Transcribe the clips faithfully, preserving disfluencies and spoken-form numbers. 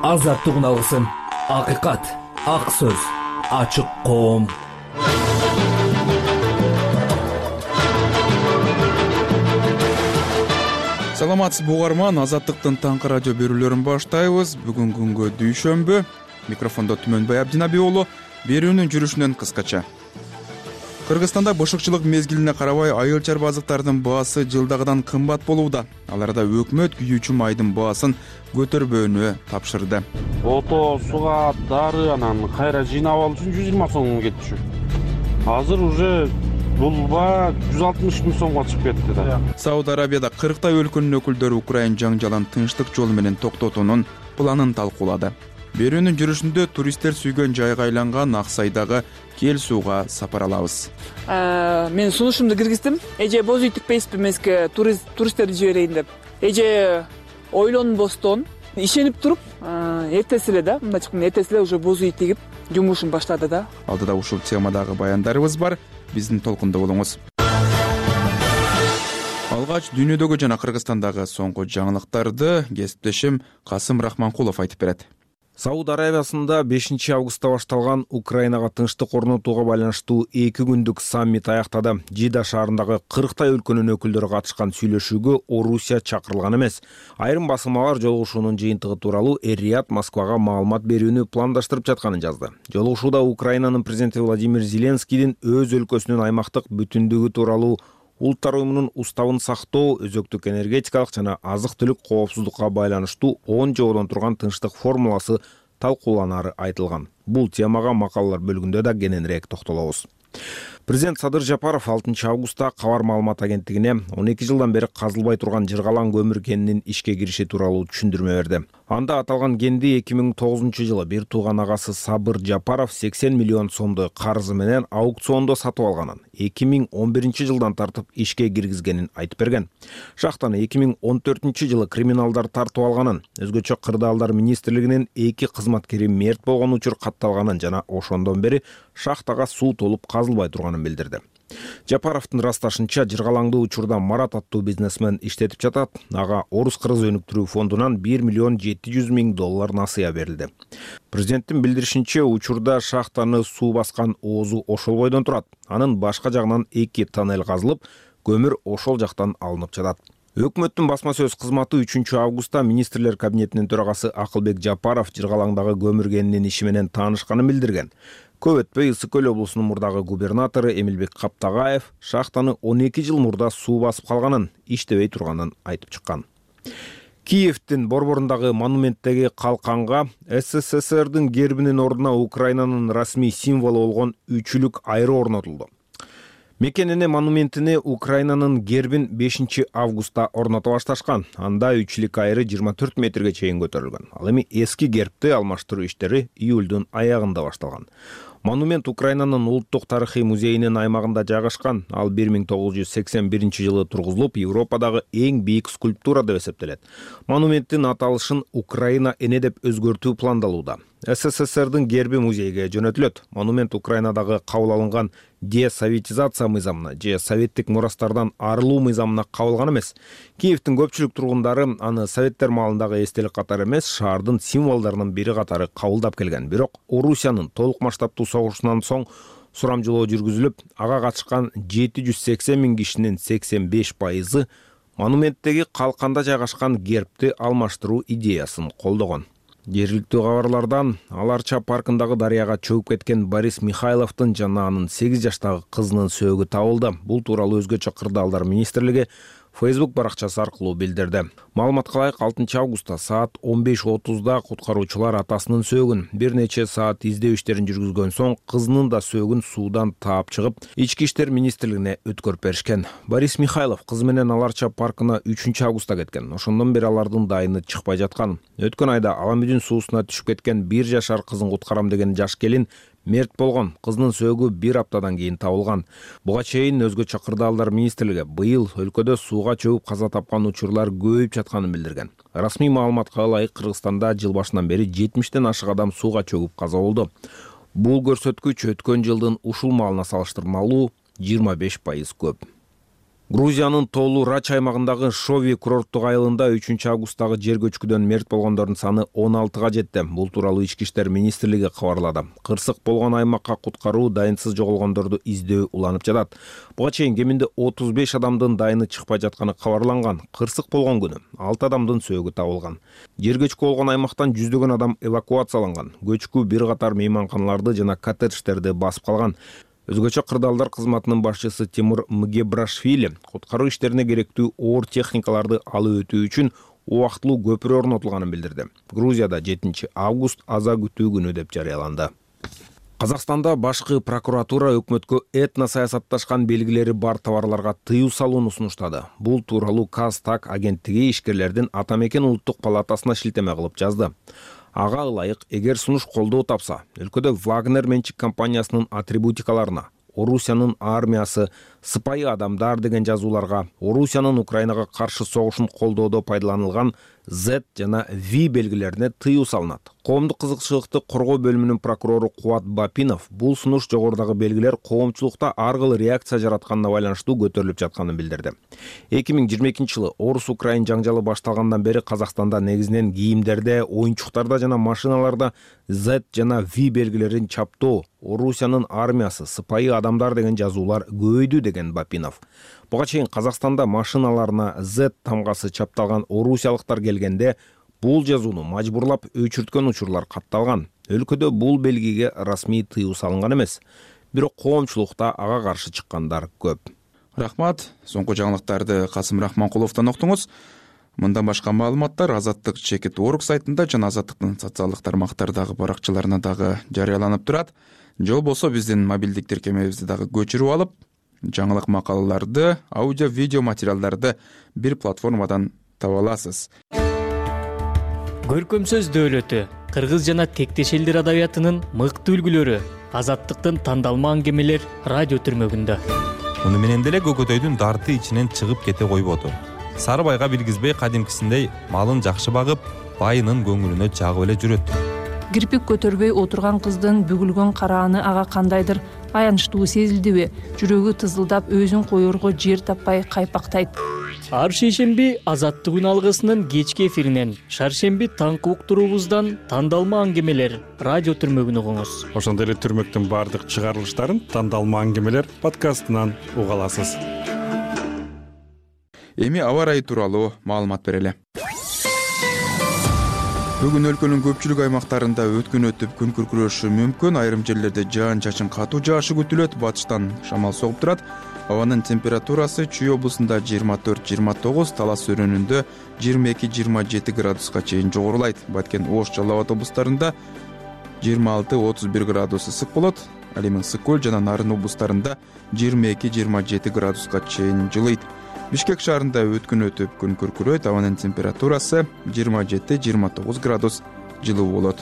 Азаттык алгысым, акыйкат, ак сөз, ачык коом. Саламатсызбы угарман, Азаттыктын таңкы радио берүүлөрүн баштайбыз. Бүгүн күнгө дүйшөмбү. Микрофондо Түмөнбай Абдинаби уулу. Берүүнүн жүрүшүнөн кыскача. Кыргызстанда бышыкчылык мезгилине карабай айыл чарба азыктардын баасы жылдагыдан кымбат болууда. Аларда өкмөт күйүүчү майдын баасын көтөрбөөнү тапшырды. Ото, суга, дары анан кайра жыйнап алуу үчүн жүз жыйырма сом кетчү. Азыр уже бул баа жүз алтымыш миң сомго чыгып кетти да. Сауд Арабияда кырктай өлкөнүн өкүлдөрү Украин жаңжалын тынчтык жолу менен токтотуунун планын талкуулады. Берүүнүн жүрүшүндө туристтер сүйгөн жайга айланган Аксайдагы Кел сууга сапар алабыз. Мен сунушумду киргиздим. Эже боз үй тикпейсизби эмеске туристтерди жиберейин деп. Эже ойлонбостон, ишенип туруп, эртеси эле да, мындайча эртеси эле уже боз үй тигип жумушун баштады да. Алдыда ушул темадагы баяндарыбыз бар. Биздин толкунда болуңуз. Алгач дүйнөдөгү жана Кыргызстандагы соңку жаңылыктарды кесиптешим Касым Рахманкулов айтып берет. Сауд Арабиясында бешинчи августта башталган Украинага тынчтык орнотууга байланыштуу эки күндүк саммит аяктады. Жида шаарындагы кырктай өлкөнүн өкүлдөрү катышкан сүйлөшүүгө Орусия чакырылган эмес. Айрым басылмалар жолугушуунун жыйынтыгы тууралуу Эр-Рияд Москвага маалымат берүүнү пландаштырып жатканын жазды. Жолугушууда Украинанын президенти Владимир Зеленскийдин өз өлкөсүнүн аймактык бүтүндүгү тууралуу Улуттар уюмунун уставын сактоо, өзөктүк энергетикалык жана азык-түлүк коопсуздукка байланыштуу он жободон турган тынчтык формуласы талкууланары айтылган. Бул темага макалалар бөлүгүндө да кененирээк токтолобуз. Президент Садыр Жапаров алтынчы августта Кабар маалымат агенттигине он эки жылдан бери казылбай турган жыргалаң көмүр кенинин ишке кириши тууралуу түшүндүрмө берди. Анда аталган кенди эки миң тогузунчу жылы бир тууган агасы Сабыр Жапаров сексен миллион сомду карызы менен аукциондо сатып алганын, эки миң он биринчи жылдан тартып ишке киргизгенин айтып берген. Шахтаны эки миң он төртүнчү жылы криминалдар тартып алганын, өзгөчө Кырдаалдар министрлигинин эки кызматкери мерт болгон учур катталганын жана ошондон бери шахтага суу толуп казылбай турганын билдирди. Жапаровдун ырасташынча, жыргалаңдуу учурда Марат аттуу бизнесмен иштетип жатат. Ага Орус-Кыргыз өнүктүрүү фондунан бир миллион жети жүз миң доллар насыя берилди. Президенттин билдиришинче, учурда шахтаны суу баскан оозу ошол бойдон турат. Анын башка жагынан эки тоннель казылып, көмүр ошол жактан алынып жатат. Өкмөттүн басма сөз кызматы үчүнчү августта министрлер кабинетинин төрагасы Акылбек Жапаров жыргалаңдагы көмүр кенинин иши менен таанышканын билдирген. Көп өтпөй Ысык көл облусунун мурдагы губернатору Эмилбек Каптагаев шахтаны он эки жыл мурда суу басып калганын, иштебей турганын айтып чыккан. Киевдин борборундагы монументтеги калканга СССРдин гербинин ордуна Украинанын расмий символу болгон үчүлүк айры орнотулду. Мекенине монументине Украинанын гербин бешинчи августта орното башташкан. Анда үчүлүк айры жыйырма төрт метрге чейин көтөрүлгөн. Ал эми эски гербти алмаштыруу иштери июлдун аягында башталган. Монумент Украинанын улуттук тарыхый музейинин аймагында жайгашкан. Ал бир миң тогуз жүз сексен биринчи жылы тургузулуп, Европадагы эң бийик скульптура деп эсептелет. Монументтин аталышын Украина эне деп өзгөртүү пландалууда. СССРдин герби музейге жөнөтүлөт. Монумент Украинадагы кабыл алынган десоветизация мыйзамына же советтик мурастардан арылуу мыйзамына кабылган эмес. Киевдин көпчүлүк тургундары аны советтер маалындагы эстелик катары эмес, шаардын символдорунун бири катары кабылдап келген. Бирок Орусиянын толук масштабтуу согушунан соң сурамжылоо жүргүзүлүп, ага катышкан жети жүз сексен миң кишинин сексен беш пайызы монументтеги калканда жайгашкан гербти алмаштыруу идеясын колдогон. Жергиликтүү кабарлардан Аларча паркындагы дарыяга чөгүп кеткен Борис Михайловдун жана анын сегиз жаштагы кызынын сөөгү табылды. Бул тууралуу өзгөчө Кырдаалдар министрлиги Facebook баракчасы аркылуу билдирди. Маалыматка ылайык, алтынчы августта саат он беш отузда куткаруучулар атасынын сөөгүн бир нече саат издөө иштерин жүргүзгөн соң кызынын да сөөгүн суудан таап чыгып, Ички иштер министрлигине өткөрүп беришкен. Борис Михайлов кызы менен Аларча паркына үчүнчү августта кеткен. Ошондон бери алардын дайыны чыкпай жаткан. Өткөн айда Аламүдүн суусуна түшүп кеткен бир жашар кызын куткарам деген жаш келин мерт болгон. Кызынын сөөгү бир аптадан кийин табылган. Буга чейин өзгөчө Кырдаалдар министрлиги быйыл өлкөдө сууга чөгүп каза тапкан учурлар көбөйүп жатканын билдирген. Расмий маалыматка ылайык, Кыргызстанда жыл башынан бери жетимиштен ашык адам сууга чөгүп каза болду. Бул көрсөткүч өткөн жылдын ушул маалына салыштырмалуу жыйырма беш пайыз көп. Грузиянын тоолуу Рач аймагындагы Шови курорттук айылында үчүнчү августтагы жер көчкүдөн мерт болгондордун саны он алтыга жетти. Бул тууралуу Ички иштер министрлиги кабарлады. Кырсык болгон аймакка куткаруу, дайынсыз жоголгондорду издөө уланып жатат. Буга чейин кеминде отуз беш адамдын дайыны чыкпай жатканы кабарланган. Кырсык болгон күнү алты адамдын сөөгү табылган. Жер көчкү болгон аймактан жүздөгөн адам эвакуацияланган. Көчкү бир катар мейманканаларды жана коттедждерди басып калган. Өзгөчө кырдаалдар кызматынын башчысы Тимур Мгебрашвили куткаруу иштерине керектүү оор техникаларды алып өтүү үчүн убактылуу көпүрө орнотулганын билдирди. Грузияда жетинчи август аза күтүү күнү деп жарыяланды. Казакстанда башкы прокуратура өкмөткө этно саясатташкан белгилери бар товарларга тыюу салууну сунуштады. Бул тууралуу Казтак агенттиги ишкерлердин Ата мекен улуттук палатасына шилтеме кылып жазды. Ага ылайык, эгер сунуш колдоо тапса, өлкөдө Вагнер менчик компаниясынын атрибутикаларына, Орусиянын армиясы, сыпайы адамдар деген жазууларга, Орусиянын Украинага каршы согушун колдоодо пайдаланылган Z жана V белгилерине тыюу салынат. Коомдук кызыкчылыкты коргоо бөлүмүнүн прокурору Кубат Бапинов бул сунуш жогорудагы белгилер коомчулукта ар кыл реакция жаратканына байланыштуу көтөрүлүп жатканын билдирди. эки миң жыйырма экинчи жылы Орус-Украин жаңжалы башталгандан бери Казакстанда негизинен кийимдерде, оюнчуктарда жана машиналарда Z жана V белгилерин чаптоо, Орусиянын армиясы, сыпайы адамдар деген жазуулар көбөйдү деген Бапинов. Буга чейин Казакстанда машиналарына Z тамгасы чапталган орусиялыктар келгенде бул жазууну мажбурлап өчүрткөн учурлар катталган. Өлкөдө бул белгиге расмий тыюу салынган эмес. Бирок коомчулукта ага каршы чыккандар көп. Рахмат. Соңку жаңылыктарды Касым Рахманкуловдон уктуңуз. Мындан башка маалыматтар Азаттык чекит орг сайтында жана Азаттыктын социалдык тармактардагы баракчаларына дагы жарыяланып турат. Же болбосо биздин мобилдик тиркемебизди дагы көчүрүп алып, жаңылык макалаларды, аудио видео материалдарды бир платформадан таба аласыз. Көркөм сөз дөөлөтү, кыргыз жана тектеш элдер адабиятынын мыкты үлгүлөрү, Азаттыктын тандалма аңгемелер радио түрмөгүндө. Муну менен деле Көкөтөйдүн дарты ичинен чыгып кете койбоду. Сарыбайга билгизбей кадимкисиндей малын жакшы багып, байынын көңүлүнө жагып эле жүрөт. Кирпик көтөрбөй отурган кыздын бүгүлгөн карааны ага кандайдыр аянычтуу сезилдиби? Жүрөгү тызылдап өзүн коерго жер таппай кайпактайт. Ар шейшемби Азаттык үн алгысынын кечки эфиринен, шаршемби таңкы уктуруубуздан тандалма аңгемелер радио түрмөгүн угуңуз. Ошондой эле түрмөктүн баардык чыгарылыштарын тандалма аңгемелер подкастынан уга аласыз. Эми аба ырайы тууралуу маалымат берели. Бүгүн өлкөнүн көпчүлүк аймактарында өткөн өтүп күн күркүрөшү мүмкүн. Айрым жерлерде жаан-чачын катуу жаашы күтүлөт. Батыштан шамал согуп турат. Абанын температурасы Чүй облусунда жыйырма төрт жыйырма тогуз, Талас өрөөнүндө жыйырма эки жыйырма жети градуска чейин жогорулайт. Баткен, Ош, Жалал Абад облустарында жыйырма алты отуз бир градус ысык болот. Ал эми Ысык көл жана Нарын облустарында жыйырма эки жыйырма жети градуска чейин жылыйт. Бишкек шаарында өткөн өтүп күн күркүрөйт. Абанын температурасы жыйырма жети жыйырма тогуз градус жылуу болот.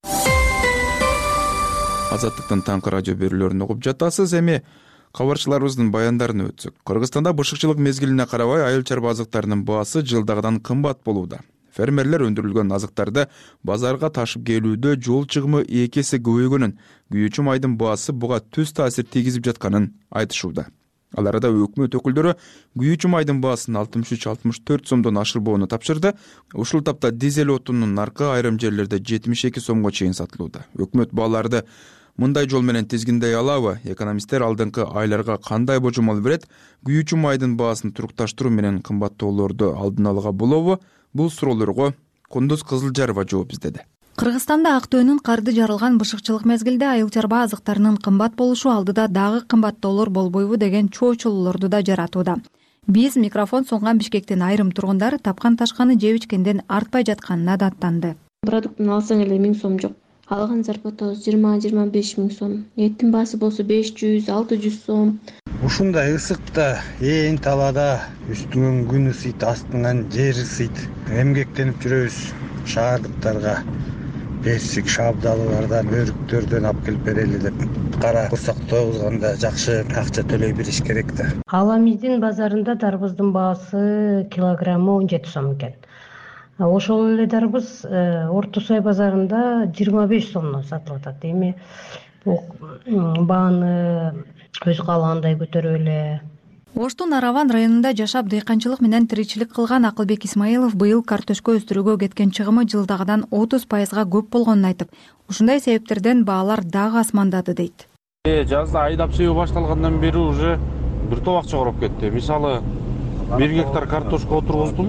Азаттыктын таңкы радио берүүлөрүн угуп жатасыз. Эми кабарчыларыбыздын баяндарын өтсөк. Кыргызстанда бышыкчылык мезгилине карабай айыл чарба азыктарынын баасы жылдагыдан кымбат болууда. Фермерлер өндүрүлгөн азыктарды базарга ташып келүүдө жол чыгымы эки эсе көбөйгөнүн, күйүүчү майдын баасы буга түз таасир тийгизип жатканын айтышууда. Ал арада өкмөт өкүлдөрү күйүүчү майдын баасын алтымыш үч алтымыш төрт сомдон ашырбоону тапшырды. Ушул тапта дизель отунунун наркы айрым жерлерде жетимиш эки сомго чейин сатылууда. Өкмөт бааларды мындай жол менен тизгиндей алабы? Экономисттер алдыңкы айларга кандай божомол берет? Күйүүчү майдын баасын турукташтыруу менен кымбаттоолорду алдын алууга болобу? Бул суроолорго Кундуз Кызылжарова жооп издеди. Кыргызстанда актөөнүн карды жарылган бышыкчылык мезгилде айыл чарба азыктарынын кымбат болушу алдыда дагы кымбаттоолор болбойбу деген чоочулуулорду да жаратууда. Биз микрофон сунган Бишкектин айрым тургундары тапкан ташканы жеп ичкенден артпай жатканына даттанды. Продуктун алсаң эле миң сом жок. Алган зарплатабыз жыйырма жыйырма беш миң сом. Эттин баасы болсо беш жүз алты жүз сом. Ушундай ысыкта, ээн талаада үстүңөн күн ысыйт, астыңан жер ысыйт. Эмгектенип жүрөбүз. Шаардыктарга бесик шабдалуулардан, өрүктөрдөн алып келип берели деп кара курсак тойгузганда жакшы акча төлөй бериш керек да. Аламиздин базарында дарбыздын баасы килограммы он жети сом экен. Ошол эле дарбыз Орто Сай базарында жыйырма беш сомдон сатылып атат. Эми бул бааны өз каалагандай көтөрүп эле Оштун Араван районунда жашап дыйканчылык менен тиричилик кылган Акылбек Исмаилов быйыл картөшкө өстүрүүгө кеткен чыгымы жылдагыдан отуз пайызга көп болгонун айтып, ушундай себептерден баалар дагы асмандады дейт. Жазда айдап себүү башталгандан бери уже бир топ акча короп кетти. Мисалы бир гектар картошка отургуздум.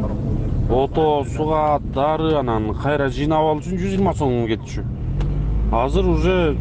Ото, суга, дары, анан кайра жыйнап алуу үчүн жүз жыйырма сом кетчү. Азыр уже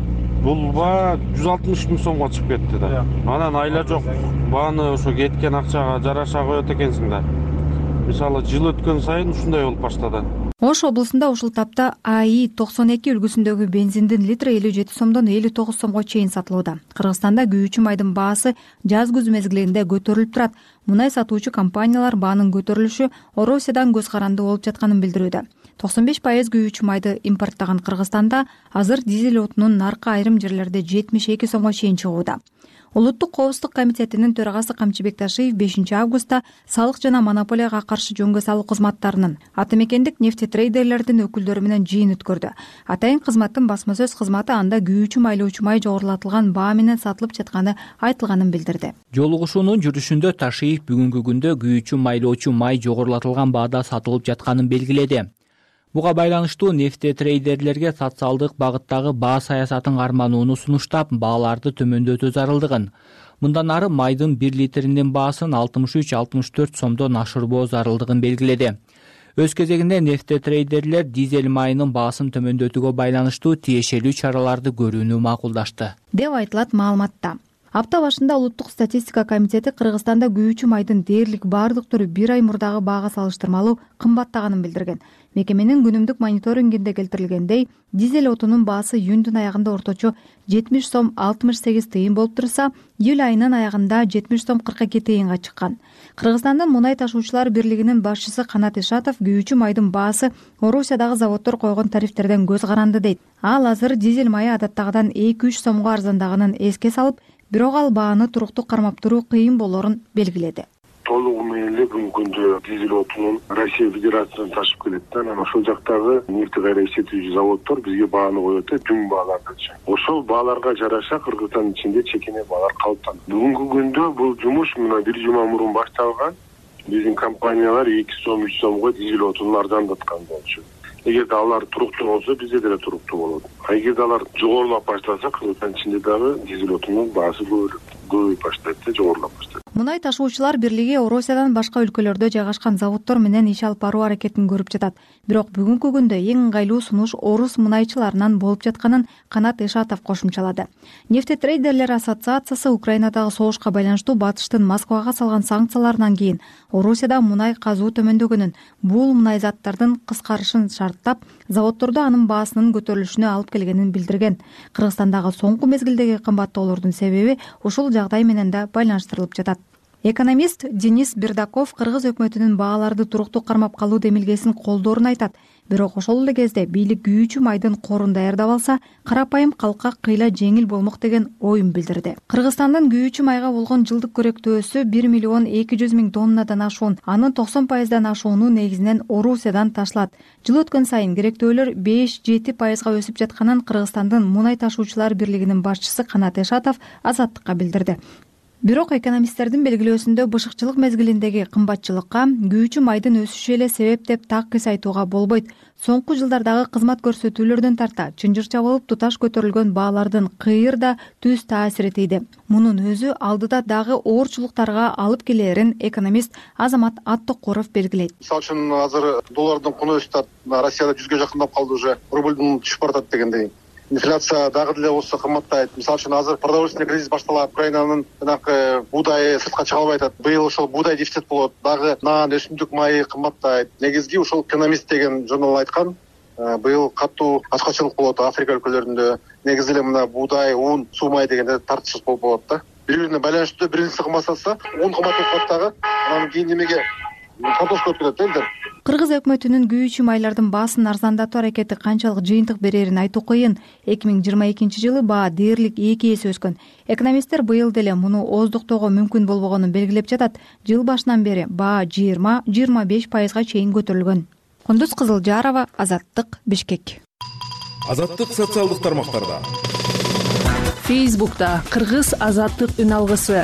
булба жүз алтымыш миң сомго чыгып кетти да. Анан айла жок. Бааны ошо кеткен акчага жараша коет экенсиң да. Мисалы жыл өткөн сайын ушундай болуп баштады. Ош облусунда ушул тапта АИ токсон эки үлгүсүндөгү бензиндин литри элүү жети сомдон элүү тогуз сомго чейин сатылууда. Кыргызстанда күйүүчү майдын баасы жаз күз мезгилинде көтөрүлүп турат. Мунай сатуучу компаниялар баанын көтөрүлүшү Орусиядан көз каранды болуп жатканын билдирүүдө. токсон беш пайыз күйүүчү майды импорттогон Кыргызстанда азыр дизель отунун наркы айрым жерлерде жетимиш эки сомго чейин чыгууда. Улуттук коопсуздук комитетинин төрагасы Камчыбек Ташиев бешинчи августта салык жана монополияга каршы жөнгө салуу кызматтарынын атамекендик нефтетрейдерлердин өкүлдөрү менен жыйын өткөрдү. Атайын кызматтын басма сөз кызматы анда күйүүчү майлоочу май жогорулатылган баа менен сатылып жатканы айтылганын билдирди. Жолугушуунун жүрүшүндө Ташиев бүгүнкү күндө күйүүчү майлоочу май жогорулатылган баада сатылып жатканын белгиледи. Буга байланыштуу нефтетрейдерлерге социалдык багыттагы баа саясатын карманууну сунуштап, бааларды төмөндөтүү зарылдыгын. Мындан ары майдын бир литринин баасын алтымыш үч алтымыш төрт сомдон ашырбоо зарылдыгын белгиледи. Өз кезегинде нефтетрейдерлер дизель майынын баасын төмөндөтүүгө байланыштуу тиешелүү чараларды көрүүнү макулдашты, деп айтылат маалыматта. Апта башында Улуттук статистика комитети Кыргызстанда күйүүчү майдын дээрлик баардык түрү бир ай мурдагы баага салыштырмалуу кымбаттаганын билдирген. Мекеменин күнүмдүк мониторингинде келтирилгендей, дизель отунун баасы июндун аягында орточо жетимиш сом алтымыш сегиз тыйын болуп турса, июль айынын аягында жетимиш сом кырк эки тыйынга чыккан. Кыргызстандын Мунай ташуучулар бирлигинин башчысы Канат Ишатов күйүүчү майдын баасы Орусиядагы заводдор койгон тарифтерден көз каранды дейт. Ал азыр дизель майы адаттагыдан эки үч сомго арзандаганын эске салып, бирок ал бааны туруктуу кармап туруу кыйын болорун белгиледи. Толугу менен эле бүгүнкү күндө дизель отунун Россия Федерациясынан ташып келет да. Анан ошол жактагы нефти кайра иштетүүчү заводдор бизге бааны коет да, түн баалардычы. Ошол бааларга жараша Кыргызстандын ичинде чекене баалар калыптанды. Бүгүнкү күндө бул жумуш мына бир жума мурун башталган. Биздин компаниялар эки сом үч сомго дизель отунун арзандаткан болчу. Эгерде алар туруктуу болсо, бизде деле туруктуу болот. А эгерде алар жогорулап баштаса, Кыргызстандын ичинде дагы дизель отунун баасы көбөйүп баштайт да, жогорулап баштайт. Мунай ташуучулар бирлиги Орусиядан башка өлкөлөрдө жайгашкан заводдор менен иш алып баруу аракетин көрүп жатат. Бирок бүгүнкү күндө эң ыңгайлуу сунуш орус мунайчыларынан болуп жатканын Канат Ишатов кошумчалады. Нефтетрейдерлер ассоциациясы Украинадагы согушка байланыштуу Батыштын Москвага салган санкцияларынан кийин Орусияда мунай казуу төмөндөгөнүн, бул мунай заттардын кыскарышын шарттап, заводдордо анын баасынын көтөрүлүшүнө алып келгенин билдирген. Кыргызстандагы соңку мезгилдеги кымбаттоолордун себеби ушул жагдай менен да байланыштырылып жатат. Экономист Денис Бердаков Кыргыз өкмөтүнүн бааларды туруктуу кармап калуу демилгесин колдоорун айтат. Бирок ошол эле кезде бийлик күйүүчү майдын корун даярдап алса, карапайым калкка кыйла жеңил болмок деген оюн билдирди. Кыргызстандын күйүүчү майга болгон жылдык көрөктөөсү бир миллион эки жүз миң тоннадан ашуун, анын токсон пайыздан ашууну негизинен Орусиядан ташлат. Жыл өткөн сайын керектөөлөр беш жети пайызга өсүп жатканын Кыргызстандын Мунай ташуучулар бирлигинин башчысы Канат Ишатов Азаттыкка билдирди. Бирок экономисттердин белгилөөсүндө бышыкчылык мезгилиндеги кымбатчылыкка күйүүчү майдын өсүшү эле себеп деп так кыйс айтууга болбойт. Соңку жылдардагы кызмат көрсөтүүлөрдөн тарта чынжырча болуп туташ көтөрүлгөн баалардын кыйыр да түз таасири тийди. Мунун өзү алдыда дагы оорчулуктарга алып келерин экономист Азамат Аттокуров белгилейт. Мисалы үчүн азыр доллардын куну өсүп, Россияда жүзгө жакындап калды уже, рублдун түшүп баратат дегендей. Инфляция дагы деле болсо кымбаттайт. Мисалы үчүн азыр продовольственный кризис башталат. Украинанын жанагы буудайы сыртка чыга албай атат. Быйыл ошол буудай дефицит болот. Дагы нан, өсүмдүк майы кымбаттайт. Негизги ушул экономист деген журнал айткан, быйыл катуу ачкачылык болот Африка өлкөлөрүндө. Негизи эле мына буудай, ун, суу май дегенде тартыш болуп болот да. Бири-бирине байланыштуу, биринчиси кымбаттаса, ун кымбаттап калат дагы. Анан кийин немеге картошка өтүп кетет элдер. Кыргыз өкмөтүнүн күйүүчү майлардын баасын арзандатуу аракети канчалык жыйынтык берерин айтуу кыйын. эки миң жыйырма экинчи жылы баа дээрлик эки эсе өскөн. Экономисттер быйыл деле муну ооздуктоого мүмкүн болбогонун белгилеп жатат. Жыл башынан бери баа жыйырма жыйырма беш пайызга чейин көтөрүлгөн. Кундуз Кызылжарова, Азаттык, Бишкек. Азаттык социалдык тармактарда. Фейсбукта Кыргыз Азаттык үн алгысы,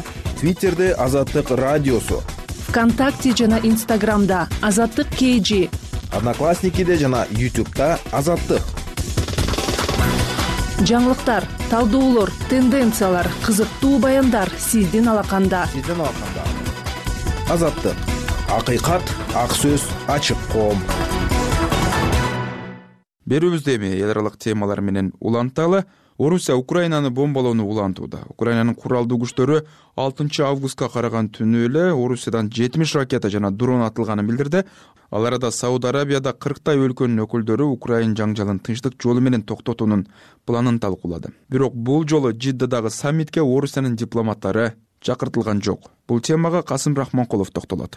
Твиттерде Азаттык радиосу, ВКонтакте жана Инстаграмда Азаттык kg, Одноклассникиде жана Ютубта Азаттык. Жаңылыктар, талдоолор, тенденциялар, кызыктуу баяндар сиздин алаканда. Сиздин алаканда. Азаттык. Акыйкат, ак сөз, ачык коом. Берүүбүздө эми эл аралык темалар менен уланталы. Орусия Украинаны бомбалоону улантууда. Украинанын куралдуу күчтөрү алтынчы августка караган түнү эле Орусиядан жетимиш ракета жана дрон атылганын билдирди. Ал арада Сауд Арабияда кырктай өлкөнүн өкүлдөрү Украин жаңжалын тынчтык жолу менен токтотуунун планын талкуулады. Бирок бул жолу Жиддадагы саммитке Орусиянын дипломаттары чакыртылган жок. Бул темага Касым Рахманкулов токтолот.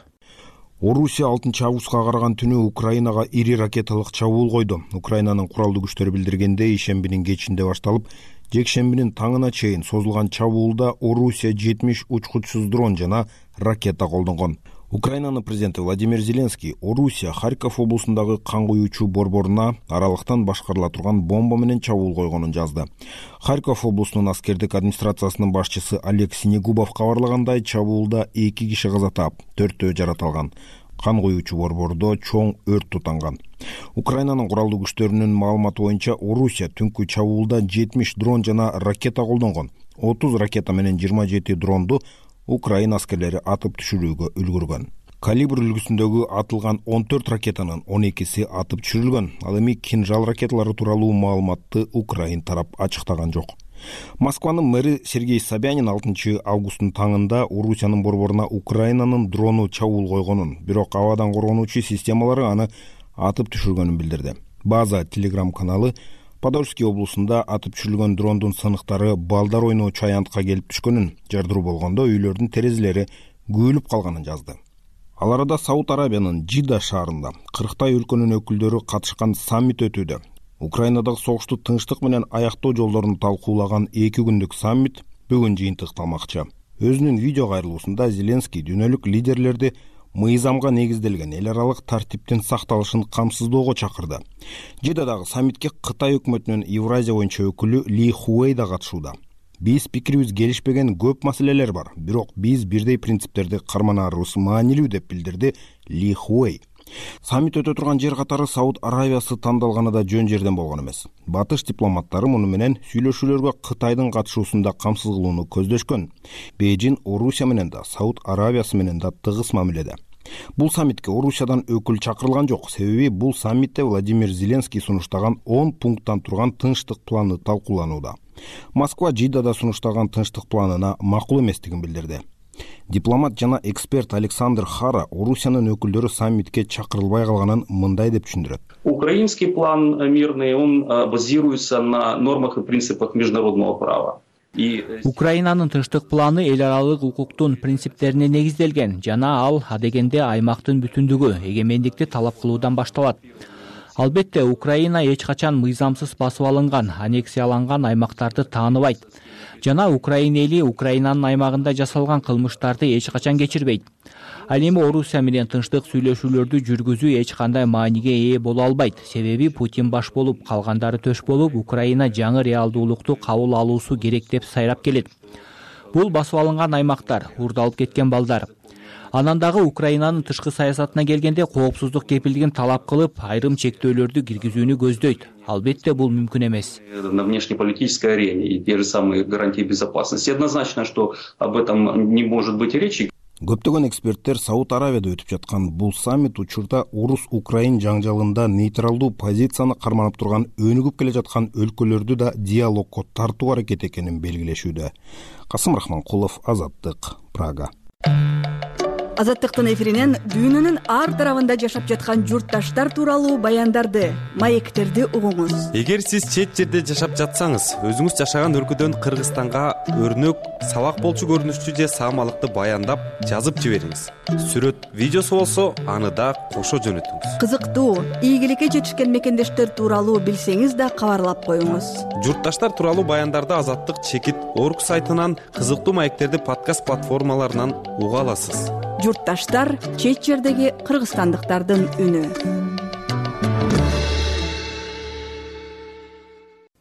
Орусия алтынчы августка караган түнү Украинага ири ракеталык чабуул койду. Украинанын куралдуу күчтөрү билдиргендей, ишембинин кечинде башталып, жекшембинин таңына чейин созулган чабуулда Орусия жетимиш учкучсуз дрон жана ракета колдонгон. Украинанын президенти Владимир Зеленский Орусия Харьков облусундагы кан куюучу борборуна аралыктан башкарыла турган бомба менен чабуул койгонун жазды. Харьков облусунун аскердик администрациясынын башчысы Олег Синегубов кабарлагандай, чабуулда эки киши каза таап, төртөө жарат алган. Кан куюучу борбордо чоң өрт тутанган. Украинанын куралдуу күчтөрүнүн маалыматы боюнча Орусия түнкү чабуулда жетимиш дрон жана ракета колдонгон. отуз ракета менен жыйырма жети дронду Украина аскерлери атып түшүрүүгө үлгүргөн. Калибр үлгүсүндөгү атылган он төрт ракетанын он экиси атып түшүрүлгөн. Ал эми кинжал ракеталары тууралуу маалыматты Украин тарап ачыктаган жок. Москванын мэри Сергей Собянин алтынчы августтун таңында Орусиянын борборуна Украинанын дрону чабуул койгонун, бирок абадан коргонуучу системалары аны атып түшүргөнүн билдирди. База Телеграм каналы Подольский облусунда атып түшүрүлгөн дрондун сыныктары балдар ойноочу аянтка келип түшкөнүн, жардыруу болгондо үйлөрдүн терезелери күйүлүп калганын жазды. Ал арада Сауд Арабиянын Жида шаарында кырктай өлкөнүн өкүлдөрү катышкан саммит өтүүдө. Украинадагы согушту тынчтык менен аяктоо жолдорун талкуулаган эки күндүк саммит бүгүн жыйынтыкталмакчы. Өзүнүн видео кайрылуусунда Зеленский дүйнөлүк лидерлерди мыйзамга негизделген эл аралык тартиптин сакталышын камсыздоого чакырды. Жидадагы саммитке Кытай өкмөтүнүн Евразия боюнча өкүлү Ли Хуэй да катышууда. Биз пикирибиз келишпеген көп маселелер бар, бирок биз бирдей принциптерди карманаарыбыз маанилүү деп билдирди Ли Хуэй. Саммит өтө турган жер катары Сауд Арабиясы тандалганы да жөн жерден болгон эмес. Батыш дипломаттары муну менен сүйлөшүүлөргө Кытайдын катышуусунда камсыз кылууну көздөшкөн. Бейжин Орусия менен да, Сауд Арабиясы менен да тыгыз мамиледе. Бул саммитке Орусиядан өкүл чакырылган жок, себеби бул саммитте Владимир Зеленский сунуштаган он пункттан турган тынчтык планы талкууланууда. Москва Жиддада сунуштаган тынчтык планына макул эместигин билдирди. Дипломат жана эксперт Александр Хара Орусиянын өкүлдөрү саммитке чакырылбай калганын мындай деп түшүндүрөт. Украинский план мирный, он базируется на нормах и принципах международного права. Украинанын тынчтык планы эл аралык укуктун принциптерине негизделген жана ал адегенде аймактын бүтүндүгү, эгемендикти талап кылуудан башталат. Албетте, Украина эч качан мыйзамсыз басып алынган, аннексияланган аймактарды тааныбайт. Жана Украина эли Украинанын аймагында жасалган кылмыштарды эч качан кечирбейт. Ал эми Орусия менен тынчтык сүйлөшүүлөрдү жүргүзүү эч кандай мааниге ээ боло албайт. Себеби Путин баш болуп, калгандары төш болуп, Украина жаңы реалдуулукту кабыл алуусу керек деп сайрап келет. Бул басып алынган аймактар, урдалып кеткен балдар. Анан дагы Украинанын тышкы саясатына келгенде коопсуздук кепилдигин талап кылып, айрым чектөөлөрдү киргизүүнү көздөйт. Албетте, бул мүмкүн эмес. На внешнеполитической арене и те же самые гарантии безопасности. Однозначно, что об этом не может быть речи. Көптөгөн эксперттер Сауд Арабияда өтүп жаткан бул саммит учурда Орус-Украин жаңжалында нейтралдуу позицияны карманып турган өнүгүп келе жаткан өлкөлөрдү да диалогко тартуу аракет экенин белгилешүүдө. Касым Рахманкулов, Азаттык, Прага. Азаттыктын эфиринен дүйнөнүн ар тарабында жашап жаткан журтташтар тууралуу баяндарды, маектерди угуңуз. Эгер сиз чет жерде жашап жатсаңыз, өзүңүз жашаган өлкөдөн Кыргызстанга өрнөк, сабак болчу көрүнүштүү же саамалыкты баяндап, жазып жибериңиз. Сүрөт, видеосу болсо, аны да кошо жөнөтүңүз. Кызыктуу, ийгиликке жетишкен мекендештер тууралуу билсеңиз да кабарлап коюңуз. Журтташтар тууралуу баяндарды Азаттык чекит орг сайтынан, кызыктуу маектерди подкаст платформаларынан уга аласыз. Журтташтар чет жердеги кыргызстандыктардын үнү.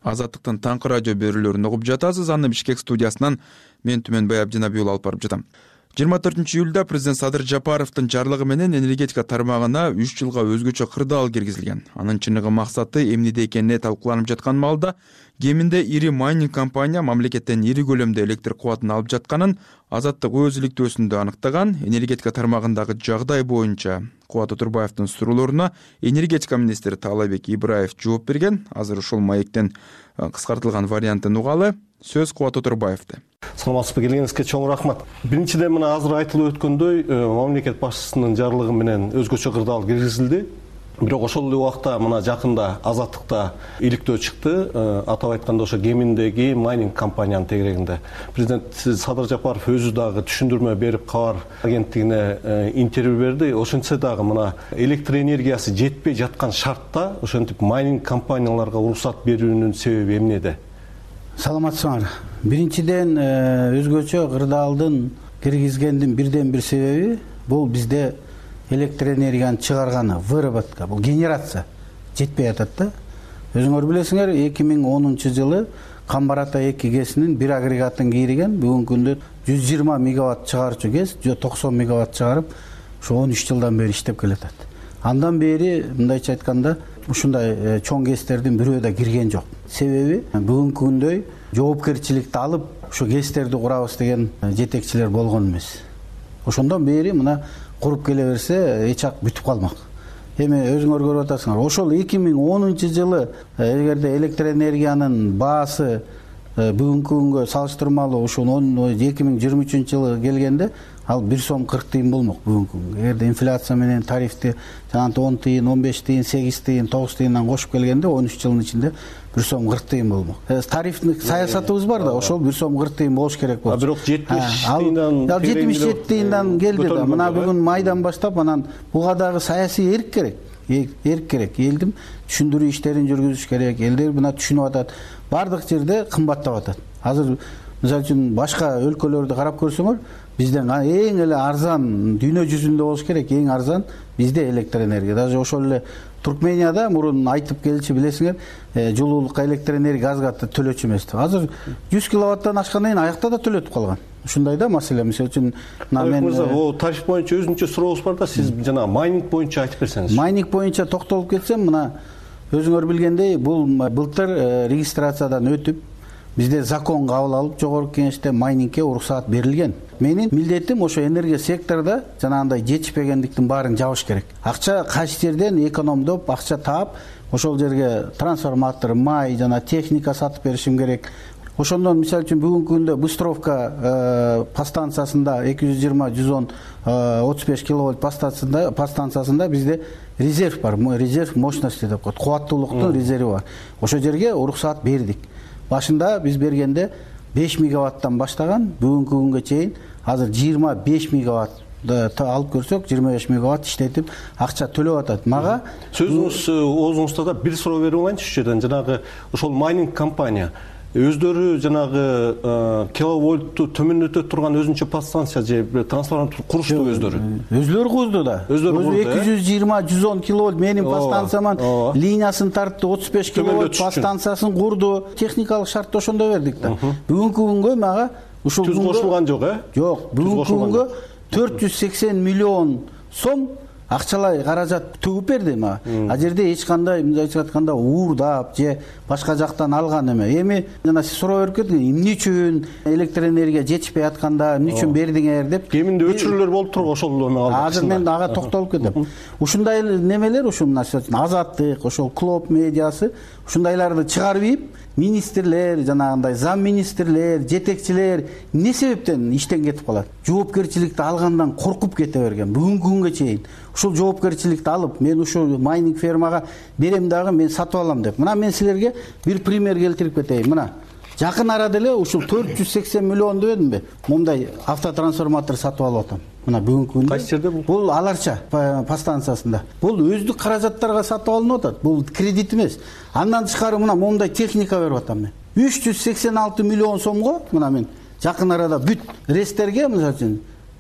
Азаттыктын таңкы радио берүүлөрүн угуп жатасыз. Аны Бишкек студиясынан мен Түмөнбай Абдинабий уулу алып барып жатам. жыйырма төртүнчү июлда президент Садыр Жапаровдун жарлыгы менен энергетика тармагына үч жылга өзгөчө кырдаал киргизилген. Анын чыныгы максаты эмнеде экени талкууланып жаткан маалда кеминде ири майнинг компания мамлекеттен ири көлөмдө электр кубатын алып жатканын Азаттык өз иликтөөсүндө аныктаган. Энергетика тармагындагы жагдай боюнча Кубат Отурбаевдин суроолоруна энергетика министри Таалайбек Ибраев жооп берген. Азыр ушул маектен кыскартылган вариантын угалы. Сөз Кубат Отурбаевде. Саламатсызбы, келгениңизге чоң рахмат. Биринчиден мына азыр айтылып өткөндөй, мамлекет башчысынын жарлыгы менен өзгөчө кырдаал киргизилди. Бирок ошол эле убакта мына жакында Азаттыкта иликтөө чыкты. Атап айтканда ошо кеминдеги майнинг компаниянын тегерегинде. Президент Садыр Жапаров өзү дагы түшүндүрмө берип кабар агенттигине интервью берди. Ошентсе дагы мына электр энергиясы жетпей жаткан шартта ошентип майнинг компанияларга уруксат берүүнүн себеби эмнеде? Саламатсыңар. Биринчиден өзгөчө кырдаалдын киргизгендин бирден бир себеби бул бизде электр энергияны чыгарганы, выработка, бул генерация жетпей атат да. Өзүңөр билесиңер, эки миң онунчу жылы Камбар Ата эки гэсинин бир агрегатын кийриген. Бүгүнкү күндө жүз жыйырма мегаватт чыгарчу гэс, токсон мегаватт чыгарып, ушу он үч жылдан бери иштеп келатат. Андан бери мындайча айтканда ушундай чоң гэстердин бирөө да кирген жок. Себеби бүгүнкү күндөй жоопкерчиликти алып, ушу гэстерди курабыз деген жетекчилер болгон эмес. Ошондон бери мына куруп келе берсе, эчак бүтүп калмак. Эми өзүңөр көрүп атасыңар. Ошол эки миң онунчу жылы эгерде электр энергиянын баасы бүгүнкү күнгө салыштырмалуу ушул эки миң жыйырма үчүнчү жылы келгенде ал бир сом кырк тыйын болмок бүгүнкү күнгө. Эгерде инфляция менен тарифти жанагы он тыйын, он беш тыйын, сегиз тыйын, тогуз тыйындан кошуп келгенде он үч жылдын ичинде бир сом кырк тыйын болмок. Тарифтик саясатыбыз бар да, ошол бир сом кырк тыйын болуш керек болчу. Бирок жетимиш тыйындан ал жетимиш жети тыйындан келди да. Мына бүгүн майдан баштап анан буга дагы саясий эрк керек. Эрк керек. Элдин түшүндүрүү иштерин жүргүзүш керек. Элдер мына түшүнүп атат. Бардык жерде кымбаттап атат. Азыр мисалы үчүн башка өлкөлөрдү карап көрсөңөр, бизден эң эле арзан дүйнө жүзүндө болуш керек, эң арзан бизде электр энергия. Даже ошол эле Туркменияда мурун айтып келчи билесиңер, жылуулукка электр энергия газга төлөчү эмес. Азыр жүз киловаттан ашкандан кийин аякта да төлөтүп калган. Ушундай да маселе. Мисалы үчүн мына мен о тариф боюнча өзүнчө сурообуз бар да, сиз жана майнинг боюнча айтып берсеңиз. Майнинг боюнча токтолуп кетсем, мына өзүңөр билгендей, бул былтыр регистрациядан өтүп, бизде закон кабыл алып, жогорку кеңеште майнингке уруксаат берилген. Менин милдетим ошо энергия секторда жанагындай жетишпегендиктин баарын жабыш керек. Акча кайсы жерден экономдоп, акча таап, ошол жерге трансформатор, май жана техника сатып беришим керек. Ошондон мисалы үчүн бүгүнкү күндө Быстровка подстанциясында эки жүз жыйырма жүз он отуз беш киловольт подстанциясында подстанциясында бизде резерв бар, резерв мощности деп коет, кубаттуулуктун резерви бар. Ошол жерге уруксаат бердик. Башында биз бергенде беш мегаваттан баштаган, бүгүнкү күнгө чейин азыр жыйырма беш мегаватт алып көрсөк, жыйырма беш мегаватт иштетип акча төлөп атат. Мага сөзүңүз оозуңузда да бир суроо берип алайынчы ушул жерден. Жанагы ошол майнинг компания өздөрү жанагы киловольтту төмөндөтө турган өзүнчө подстанция же трансформатор курушту өздөрү. Өздөрү курду да. Өзү эки жүз жыйырма жүз он киловольт менин подстанцияман линиясын тартты, отуз беш киловольт подстанциясын курду. Техникалык шартты ошондой бердик да. Бүгүнкү күнгө мага ушул түз кошулган жок, э? Жок, бүгүнкү күнгө төрт жүз сексен миллион сом акчалай каражат төгүп берди мага. А жерде эч кандай мындайча айтканда уурдап же башка жактан алган эме. Эми жана сиз суроо берип кетиңиз, эмне үчүн электр энергия жетишпей атканда эмне үчүн бердиңер деп. Кеминде өчүрүүлөр болуп турган ошол эме алды. Азыр мен ага токтолуп кетем. Ушундай немелер, ушул Азаттык, ошол Клоп медиасы ушундайларды чыгарып ийип, министрлер, жанагындай зам министрлер, жетекчилер эмне себептен иштен кетип калат? Жоопкерчиликти алгандан коркуп кете берген. Бүгүнкү күнгө чейин ушул жоопкерчиликти алып, мен ушул майнинг фермага берем дагы, мен сатып алам деп. Мына мен силерге бир пример келтирип кетейин. Мына жакын арада эле ушул төрт жүз сексен миллион дебедимби? Мындай автотрансформатор сатып алып атам. Мына бүгүнкү күндө кайсы жерде бул? Бул Аларча подстанциясында. Бул өздүк каражаттарга сатып алынып атат. Бул кредит эмес. Андан тышкары мына мондай техника берип атам мен. үч жүз сексен алты миллион сомго мына мен жакын арада бүт рестерге, мисалы үчүн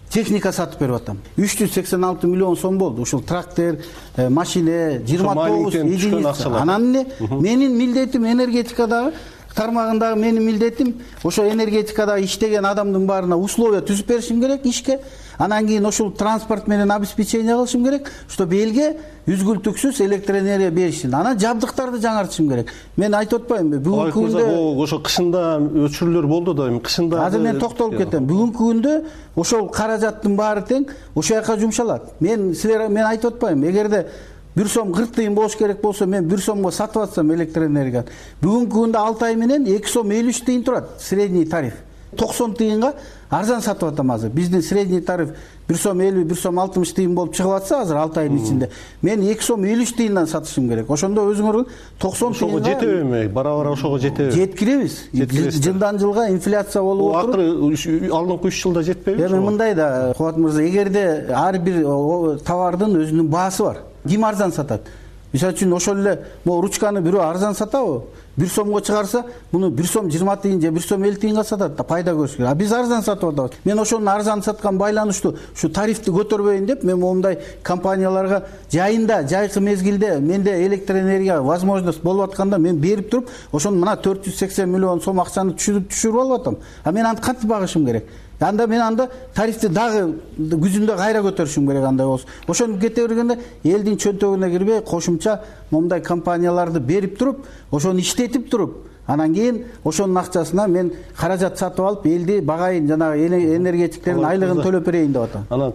техника сатып берип атам. үч жүз сексен алты миллион сом болду. Ушул трактор, машина, жыйырма тогуз единица. Анан эмне? Менин милдетим энергетикадагы тармагындагы менин милдетим ошо энергетикада иштеген адамдын баарына условия түзүп беришим керек ишке. Анан кийин ошол транспорт менен обеспечение кылышым керек, чтобы элге үзгүлтүксүз электр энергия беришин. Анан жабдыктарды жаңартышым керек. Мен айтып атпаймынбы, бүгүнкү күндө ошо кышында өчүрүүлөр болду да, эми кышында азыр мен токтолуп кетем. Бүгүнкү күндө ошол каражаттын баары тең ошол жака жумшалат. Мен силер мен айтып атпаймынбы, эгерде бир сом кырк тыйын болуш керек болсо, мен бир сомго сатып атсам электр энергияны, бүгүнкү күндө алты ай менен эки сом элүү үч тыйын турат средний тариф. токсон тыйынга арзан сатып атам азыр. Биздин средний тариф бир сом элүү, бир сом алтымыш тыйын болуп чыгып атса азыр алты айдын ичинде. Мен эки сом элүү үч тыйындан сатышым керек. Ошондо өзүңөр токсон тыйынга жетеби? Бара-бара ошого жетеби? Жеткиребиз. Жылдан жылга инфляция болуп отуруп. Акыры алдыңкы үч жылда жетпейби? Эми мындай да, Кубат мырза, эгерде ар бир товардын өзүнүн баасы бар. Ким арзан сатат? Мисалы үчүн ошол эле могу ручканы бирөө арзан сатабы? бир сомго чыгарса, муну бир сом жыйырма тыйын же бир сом элүү тыйынга сатат да, пайда көрүш керек. А биз арзан сатып атабыз. Мен ошонун арзан саткан байланыштуу ушу тарифти көтөрбөйүн деп, мен моундай компанияларга жайында, жайкы мезгилде менде электр энергия возможность болуп атканда мен берип туруп, ошону мына төрт жүз сексен миллион сом акчаны түшүрүп түшүрүп алып атам. А мен аны кантип багышым керек? Анда мен анда тарифти дагы күзүндө кайра көтөрүшүм керек андай болсо. Ошону кете бергенде элдин чөнтөгүнө кирбей, кошумча момундай компанияларды берип туруп, ошону иштетип туруп, анан кийин ошонун акчасына мен каражат сатып алып, элди багайын, жанагы энергетиктердин айлыгын төлөп берейин деп атам. Анан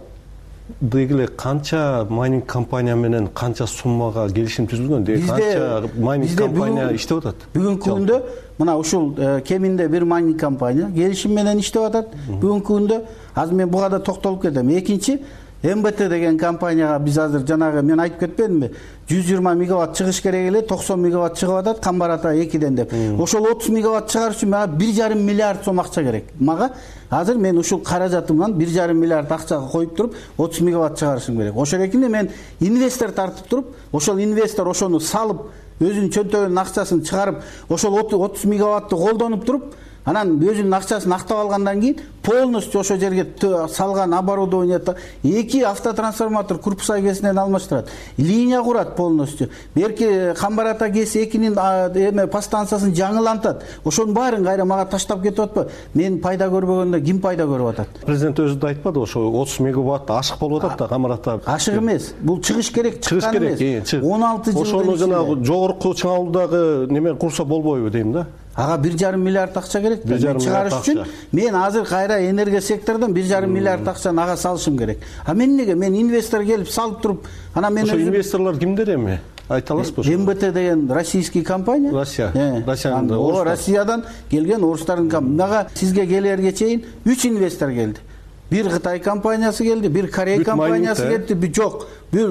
дегиле канча майнинг компания менен канча суммага келишим түзүлгөн? Деги канча майнинг компания иштеп атат? Бүгүнкү күндө мына ушул кеминде бир майнинг компания келишим менен иштеп атат. Бүгүнкү күндө азыр мен буга да токтолуп кетем. Экинчи эм бэ тэ деген компанияга биз азыр жанагы мен айтып кетпедимби? жүз жыйырма мегаватт чыгыш керек эле, токсон мегаватт чыгып атат Камбар ата экиден деп. Ошол отуз мегаватт чыгарыш үчүн мага бир жарым миллиард сом акча керек. Мага азыр мен ушул каражатымдан бир жарым миллиард акчага коюп туруп отуз мегаватт чыгарышым керек. Ошол экинде мен инвестор тартып туруп, ошол инвестор ошону салып, өзүнүн чөнтөгүнүн акчасын чыгарып, ошол отуз мегаватты колдонуп туруп, анан өзүнүн акчасын актап алгандан кийин полностью ошол жерге салган оборудованието эки автотрансформатор корпус эгесинен алмаштырат. Линия курат полностью. Берки Камбар ата эгеси экинин эме подстанциясын жаңылантат. Ошонун баарын кайра мага таштап кетип атпы? Мен пайда көрбөгөндө ким пайда көрүп атат? Президент өзү да айтпады, ошо отуз мегаватт ашык болуп атат да Камбар ата. Ашык эмес. Бул чыгыш керек, чыккан эмес. он алты жыл. Ошону жанагы жогорку чыңалуудагы неме курса болбойбу дейм да. Ага бир жарым миллиард акча керек. Чыгарыш үчүн мен азыр кайра энергия секторунан бир жарым миллиард акчаны ага салышым керек. А мен эмнеге? Мен инвестор келип салып туруп, анан мен өзүм... Ошо инвесторлор кимдер эми? Айта аласызбы? эм бэ тэ деген российский компания. Россия. Россиядан. О, Россиядан келген орустардын компания. Мага сизге келерге чейин үч инвестор келди. Бир Кытай компаниясы келди, бир Корей компаниясы келди, бир жок. Бир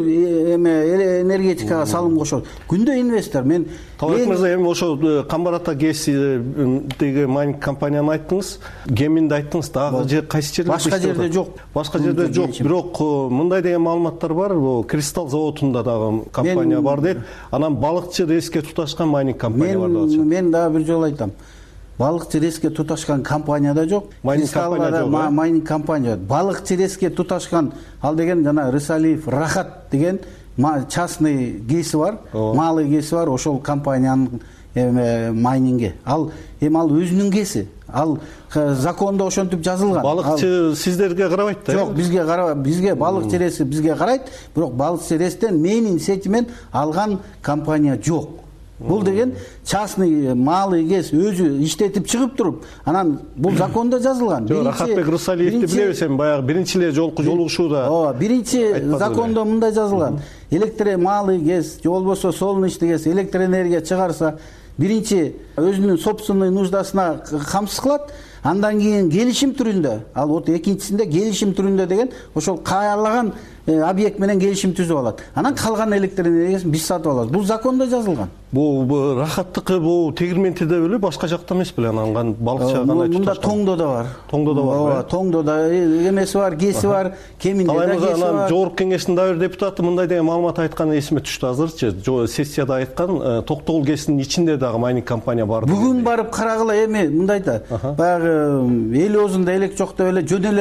эме энергетикага салым кошот. Күндө инвестор. Мен Талайт мырза, эми ошо Камбар ата ГЭСдеги майнинг компанияны айттыңыз, Кеминди айттыңыз, дагы же кайсы жерде? Башка жерде жок. Башка жерде жок. Бирок мындай деген маалыматтар бар, бул Кристалл заводунда дагы компания бар дейт. Анан балыкчы реске туташкан майнинг компания бар деп атышат. Мен дагы бир жолу айтам. Балыкчы реске туташкан компания да жок. Майнинг компания жок. Майнинг компания. Балыкчы реске туташкан ал деген жана Рысалиев Рахат деген частный ГЭСи бар, малый ГЭСи бар, ошол компаниянын майнинги. Ал эми ал өзүнүн ГЭСи. Ал закондо ошентип жазылган. Балыкчы сиздерге карабайт да? Жок, бизге карабайт. Бизге балыкчы реси бизге карайт, бирок балыкчы рестен менин сетимен алган компания жок. Бул деген частный малый ГЭС өзү иштетип чыгып туруп, анан бул закондо жазылган. Жок, Рахатбек Рысалиевди билебиз, эми баягы биринчи эле жолку жолугушууда. Ооба, биринчи закондо мындай жазылган. Электр малый ГЭС же болбосо солнечный ГЭС электр энергия чыгарса, биринчи өзүнүн собственный нуждасына камсыз кылат, андан кийин келишим түрүндө, ал вот экинчисинде келишим түрүндө деген ошол каалаган объект менен келишим түзүп алат. Анан калган электр энергиясын биз сатып алабыз. Бул закондо жазылган. Бул Рахаттыкы бул Тегирментиде беле башка жакта эмес беле, анан балыкчы гана айтып. Мында Тоңдо да бар. Тоңдо да бар. Ооба, Тоңдо да эмеси бар, ГЭСи бар, Кеминде да ГЭСи бар. Жогорку кеңештин дагы бир депутаты мындай деген маалымат айткан, эсиме түштү азырчы. Сессияда айткан, Токтогул ГЭСинин ичинде дагы майнинг компания бар. Бүгүн барып карагыла, эми мындай да. Баягы эл оозунда элек жок деп эле жөн эле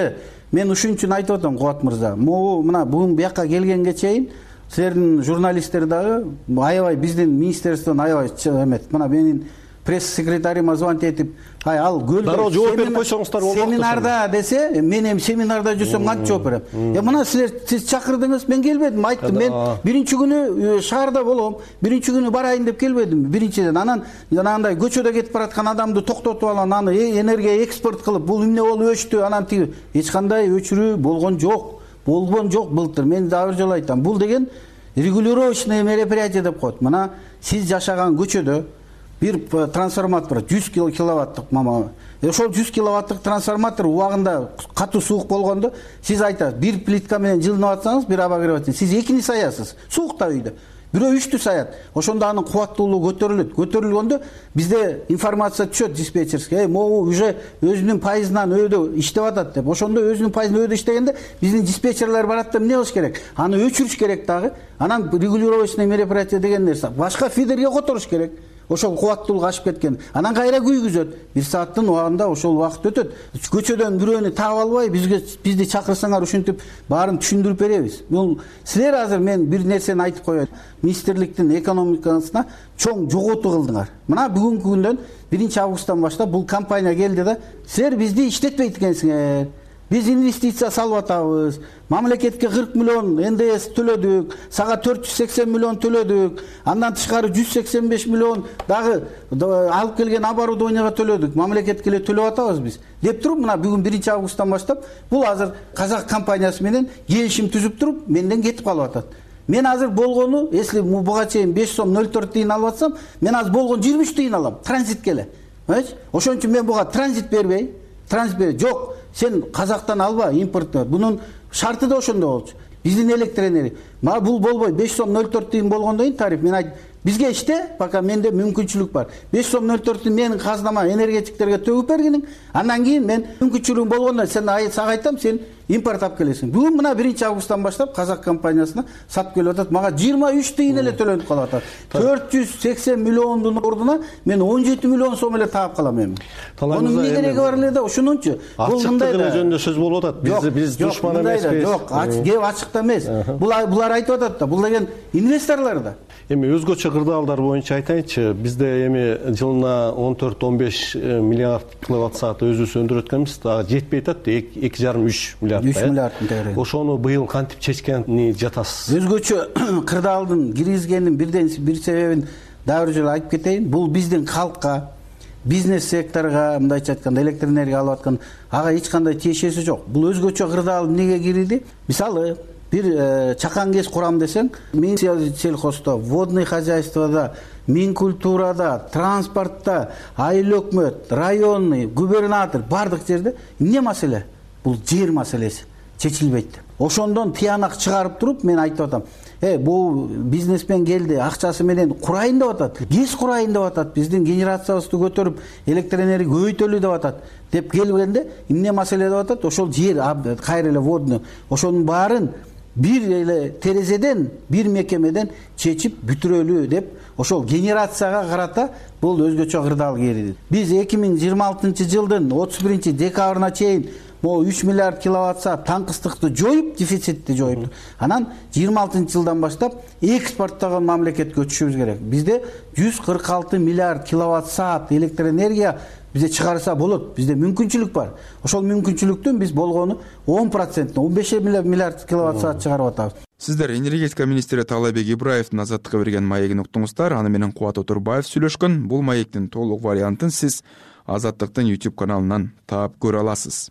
мен ушун үчүн айтып атам Кубат мырза, могу мына бүгүн бияка келгенге чейин силердин журналисттер дагы аябай биздин министерстводон аябай эмет. Мына менин пресс-секретарима звонить этип, ай ал көлдө дароо жооп берип койсоңуздар болмок. Семинарда десе, мен эми семинарда жүрсөм кантип жооп берем? Э мына силер сиз чакырдыңыз, мен келбедим, айттым. Мен биринчи күнү шаарда болом, биринчи күнү барайын деп келбедим. Биринчиден анан жанагындай көчөдө кетип бараткан адамды токтотуп алып, аны энергия экспорт кылып, бул эмне болуп өчтү, анан тиги эч кандай өчүрүү болгон жок. Болгон жок былтыр. Мен дагы бир жолу айтам. Бул деген регулировочный мероприятие деп коет. Мына сиз жашаган көчөдө бир трансформатор жүз киловаттык мама. Ошол жүз киловаттык трансформатор убагында катуу суук болгондо сиз айтасыз, бир плитка менен жылынып атсаңыз, бир обогреватель, сиз экини саясыз. Суукта үйдө. Бирөө үчтү саят. Ошондо анын кубаттуулугу көтөрүлөт. Көтөрүлгөндө бизде информация түшөт диспетчерский. Эй, могу уже өзүнүн пайызынан өйдө иштеп атат деп. Ошондо өзүнүн пайызынан өйдө иштегенде биздин диспетчерлер барат да эмне кылыш керек? Аны өчүрүш керек дагы. Анан регулировочный мероприятие деген нерсе. Башка фидерге которуш керек. Ошол кубаттуулук ашып кеткен. Анан кайра күйгүзөт. бир сааттын убагында ошол убакыт өтөт. Көчөдөн бирөөнү таап албай, бизге бизди чакырсаңар ушинтип баарын түшүндүрүп беребиз. Бул силер азыр мен бир нерсени айтып коеюн. Министрликтин экономикасына чоң жоготуу кылдыңар. Мына бүгүнкү күндөн биринчи августтан баштап бул компания келди да, силер бизди иштетпейт экенсиңер. Биз инвестиция салып атабыз. Мамлекетке кырк миллион эн дэ эс төлөдүк, сага төрт жүз сексен миллион төлөдүк. Андан тышкары жүз сексен беш миллион дагы алып келген оборудованияга төлөдүк. Мамлекетке эле төлөп атабыз биз. Деп туруп, мына бүгүн биринчи августтан баштап бул азыр казак компаниясы менен келишим түзүп туруп, менден кетип калып атат. Мен азыр болгону, если буга чейин беш сом ноль төрт тыйын алып атсам, мен азыр болгон жыйырма үч тыйын алам. Транзитке эле. Ошон үчүн мен буга транзит бербей, транзит бербей, жок. Сен казактан алба, импорттор. Бунун шарты да ошондой болчу. Биздин электроэнергия. Ма бул болбой беш сом ноль төрт тыйын болгондон кийин тариф мен айт. Бизге иште, пока менде мүмкүнчүлүк бар. беш сом ноль төрт тыйын менин казнама энергетиктерге төгүп бергиниң. Андан кийин мен мүмкүнчүлүгүм болгондо сен сага айтам, сен импорт алып келесиң. Бүгүн мына биринчи августтан баштап казак компаниясына сатып келип атат. Мага жыйырма үч тыйын эле төлөнүп калып атат. төрт жүз сексен миллиондун ордуна мен он жети миллион сом эле таап калам эми. Анын эмне кереги бар эле да ошонунчу. Бул мындай жөнүндө сөз болуп атат. Биз биз душман эмеспиз. Жок, кеп ачыкта эмес. Булар айтып атат да, бул деген инвесторлор да. Эми өзгөчө кырдаалдар боюнча айтайынчы, бизде эми жылына он төрт он беш миллиард киловатт саат өзүбүз өндүрүп өткөнбүз, дагы жетпей атат, эки жарым үч миллиард. үч миллиард тегере. Ошону быйыл кантип чечкени жатасыз? Өзгөчө кырдаалдын киргизгендин бирден бир себебин дагы бир жолу айтып кетейин. Бул биздин халкка, бизнес секторго, мындайча айтканда электроэнергия алып аткан ага эч кандай тиешеси жок. Бул өзгөчө кырдаал эмнеге кирди? Мисалы, бир чакан кез курам десең, мен сельхозто, водный хозяйствода, минкультурада, транспортто, айыл өкмөт, районный, губернатор бардык жерде эмне маселе? Бул жер маселеси чечилбейт. Ошондон тыянак чыгарып туруп мен айтып атам. Э, бул бизнесмен келди, акчасы менен курайын деп атат. Кез курайын деп атат. Биздин генерациябызды көтөрүп, электроэнергия көбөйтөлү деп атат. Деп келгенде эмне маселе деп атат? Ошол жер кайра эле водный. Ошонун баарын бир эле терезеден, бир мекемеден чечип бүтүрөлү деп ошол генерацияга карата бул өзгөчө кырдаал кирди. Биз эки миң жыйырма алтынчы жылдын отуз биринчи декабрына чейин могу үч миллиард киловатт саат таңкыстыкты жоюп, дефицитти жоюп. Анан жыйырма алтынчы жылдан баштап экспорттогон мамлекетке өтүшүбүз керек. Бизде жүз кырк алты миллиард киловатт саат электроэнергия бизде чыгарса болот. Бизде мүмкүнчүлүк бар. Ошол мүмкүнчүлүктүн биз болгону он процент, он беш миллиард киловатт саат чыгарып атабыз. Сиздер энергетика министри Таалайбек Ибраевдин азаттыкка берген маегин уктуңуздар. Аны менен Кубат Отурбаев сүйлөшкөн. Бул маектин толук вариантын сиз Азаттыктын YouTube каналынан таап көрө аласыз.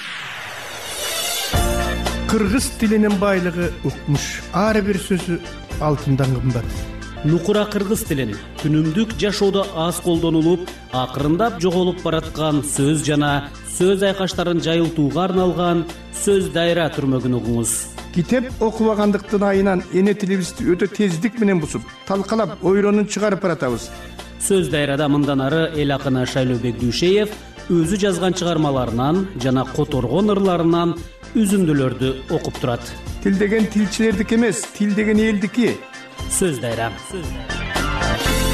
Кыргыз тилинин байлыгы укмуш. Ар бир сөзү алтындан кымбат. Нукура кыргыз тилин күнүмдүк жашоодо аз колдонулуп, акырындап жоголуп бараткан сөз жана сөз айкаштарын жайылтууга арналган сөз дайра түрмөгүн угуңуз. Китеп окубагандыктын айынан эне тилибизди өтө тездик менен бусуп, талкалап, ойронун чыгарып баратабыз. Сөз дайрада мындан ары эл акыны Шайлообек Дүйшеев өзү жазган чыгармаларынан жана которгон ырларынан үзүндүлөрдү окуп турат. Тил деген тилчилердики эмес, тил деген элдики. Сөз дайра.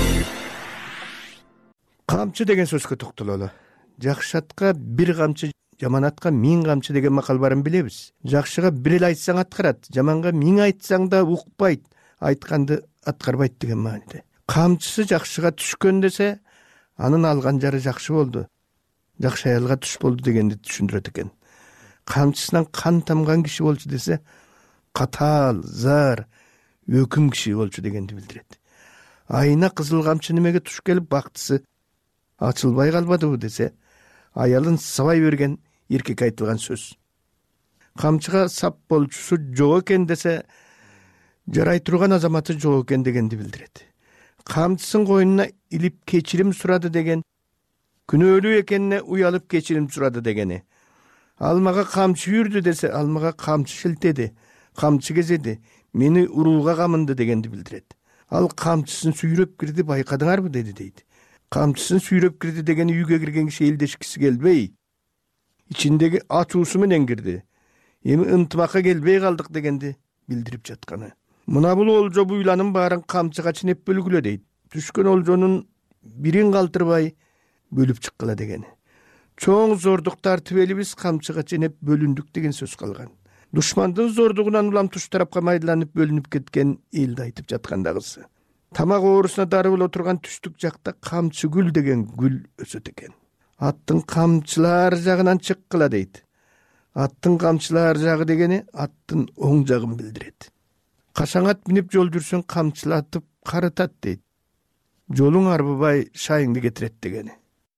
Камчы деген сөзгө токтололу. Жакшатка бир камчы, жаман атка миң камчы деген макал барын билебиз. Жакшыга бир эле айтсаң аткарат, жаманга миң айтсаң да укпайт, айтканды аткарбайт деген мааниде. Камчысы жакшыга түшкөн десе, анын алган жары жакшы болду, жакшы аялга туш болду дегенди түшүндүрөт экен. Камчысынан кан тамган киши болчу десе, катаал, зар, өкүм киши болчу дегенди билдирет. Айына кызыл камчы немеге туш келип бактысы ачылбай калбадыбы десе, аялын сабай берген эркек айтылган сөз. Камчыга сап болчусу жок экен десе, жарай турган азаматы жок экен дегенди билдирет. Камчысын койнуна илип кечирим сурады деген, күнөөлүү экенине уялып кечирим сурады дегени. Ал мага камчы үйүрдү десе, ал мага камчы шилтеди, камчы кезеди, мени урууга камынды дегенди билдирет. Ал камчысын сүйрөп кирди, байкадыңарбы деди дейт. Камчысын сүйрөп кирди дегени үйгө кирген киши элдешкиси келбей, ичиндеги ачуусу менен кирди. Эми ынтымакка келбей калдык дегенди билдирип жатканы. Мына бул олжо буйланын баарын камчыга чинеп бөлгүлө дейт. Түшкөн олжонун бирин калтырбай бөлүп чыккыла дегени. Чоң зордук тартып элибиз камчыга чинеп бөлүндүк деген сөз калган. Душмандын зордугунан улам туш тарапка майдаланып бөлүнүп кеткен элди айтып жаткандагысы. Тамак оорусуна дарылып отурган түштүк жакта камчы гүл деген гүл өсөт экен. Аттын камчылар жагынан чыккыла дейт. Аттын камчылар жагы дегени аттын оң жагын билдирет. Кашаң ат минип жол жүрсөң камчылатып карытат дейт. Жолуң арбыбай шайыңды кетирет дегени.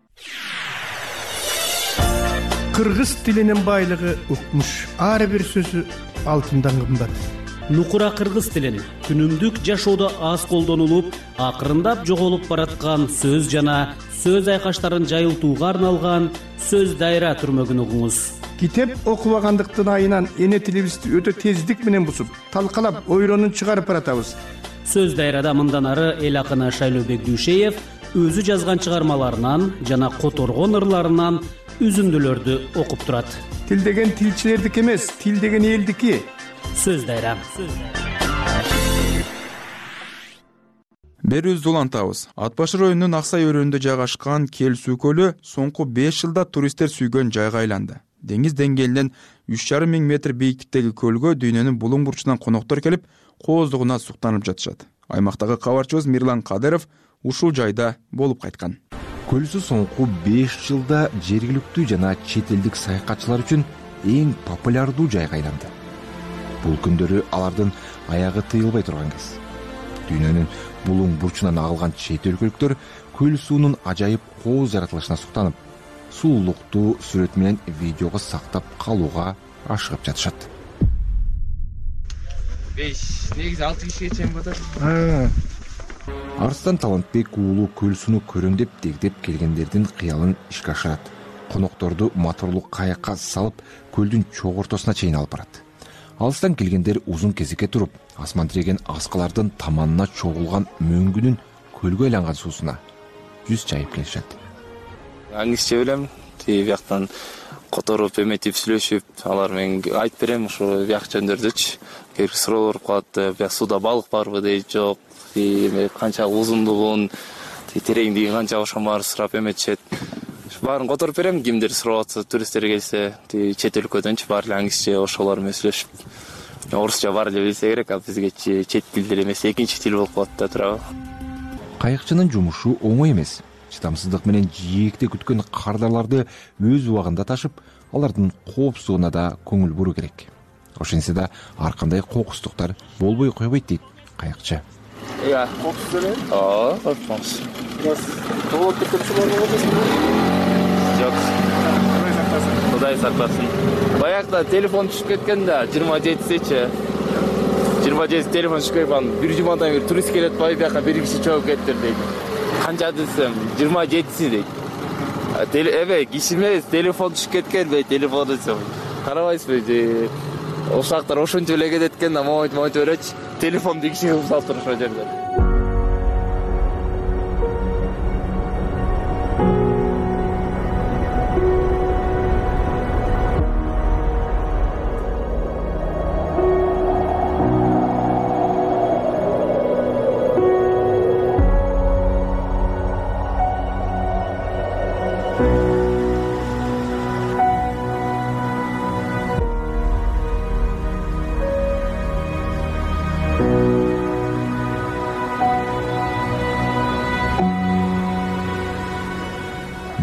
Кыргыз тилинин байлыгы укмуш. Ар бир сөзү алтындан кымбат. Нукура кыргыз тилин күнүмдүк жашоодо аз колдонулуп, акырындап жоголуп бараткан сөз жана сөз айкаштарын жайылтууга арналган сөз дайра түрмөгүн угуңуз. Китеп окубагандыктын айынан эне тилибизди өтө тездик менен бусуп, талкалап, ойронун чыгарып баратабыз. Сөз дайрада мындан ары эл акыны Шайлообек Дүйшеев өзү жазган чыгармаларынан жана которгон ырларынан үзүндүлөрдү окуп турат. Тил деген тилчилердики эмес, тил деген элдики. Сөз дайра. Берүүбүздү улантабыз. Ат башы районунун Аксай өрөөнүндө жайгашкан Кел-суу көлү соңку беш жылда туристтер сүйгөн жайга айланды. Деңиз деңгээлинен үч жарым миң метр бийиктиктеги көлгө дүйнөнүн булуң бурчунан коноктор келип, кооздугуна суктанып жатышат. Аймактагы кабарчыбыз Мирлан Кадыров ушул жайда болуп кайткан. Көл-суу соңку беш жылда жергиликтүү жана чет элдик саякатчылар үчүн эң популярдуу жайга айланды. Бул күндөрү алардын аягы тыйылбай турган кез. Дүйнөнүн булуң бурчунан агылган чет өлкөлүктөр көл-суунун ажайып кооз жаратылышына суктанып, суулуктуу сүрөт менен видеого сактап калууга ашыгып жатышат. беш, негизи алты кишиге чейин батат. Арстан Талантбек уулу көл-сууну көрөм деп дегдеп келгендердин кыялын ишке ашырат. Конокторду моторлуу каякка салып, көлдүн чогуу ортосуна чейин алып барат. Алыстан келгендер узун кезекке туруп, асман тиреген аскалардын таманына чогулган мөңгүнүн көлгө айланган суусуна жүз чайып келишет. Аңгизче билем, тиги бияктан которуп, эметип, сүйлөшүп, алар менен айтып берем ушу бияк жөндөрдүчү. Кээ бир суроолор болуп калат, бияк сууда балык барбы дейт, жок, эме канча узундугун, тереңдиги канча ошон сурап эметишет. Баарын которуп берем, кимдир сурап атса, туристтер келсе, тиги чет өлкөдөнчү баары эле аңгизче ошолор менен сүйлөшүп. Орусча баары эле билсе керек, а бизге чет тилдер эмес, экинчи тил болуп калат да туурабы. Кайыкчынын жумушу оңой эмес. Чыдамсыздык менен жээкте күткөн кардарларды өз убагында ташып, алардын коопсуздугуна да көңүл буруу керек. Ошентсе да ар кандай кокустуктар болбой койбойт дейт кайыкчы. Я, кокус эле? Ооба, кокус. Толуп кеткен сулар болбойбу? Жок. Кудай сактасын. Баягыда телефон түшүп кеткен да, жыйырма жетисичи. жыйырма жети телефон түшүп кеткен, бир жумадан бери турист келип атпайбы, бияка бир киши чогуп кетти дейт. Канча десем, жыйырма жетиси дейт. Эбе, киши эмес, телефон түшүп кеткен бе, телефон десем. Карабайсызбы, же ошактар ошончо эле кетет экен да, момент-момент өрөчү. Телефон бир кишиге салып туруш ошол жерде.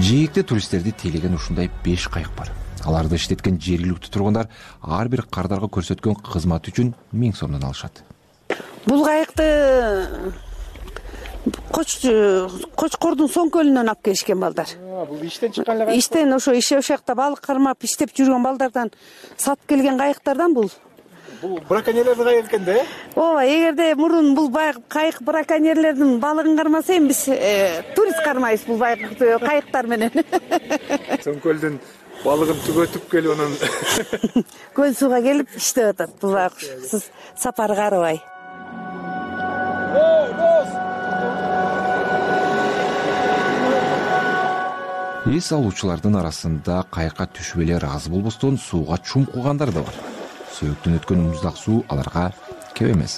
жээкте туристтерди тейлеген ушундай беш кайык бар. Аларды иштеткен жергиликтүү тургундар ар бир кардарга көрсөткөн кызмат үчүн миң сомдон алышат. Бул кайыкты Кочкордун Соң көлүнөн алып келишкен балдар. Бул иштен чыккан эле кайык. Иштен ошо иши ошакта балык кармап иштеп жүргөн балдардан сатып келген кайыктардан бул. Бул браконьерлердин кайыгы экен да? Ооба, эгерде мурун бул кайык браконьерлердин балыгын кармаса, эми биз турист кармайбыз бул кайыктар менен. Соң көлдүн балыгын түгөтүп келип анан көл сууга келип иштеп атат. Бул сиз сапарга арыбай. Эс алуучулардын арасында кайыкка түшүп эле ыраазы болбостон сууга чумкугандар да бар. Сөөктөн өткөн муздак суу аларга кеп эмес.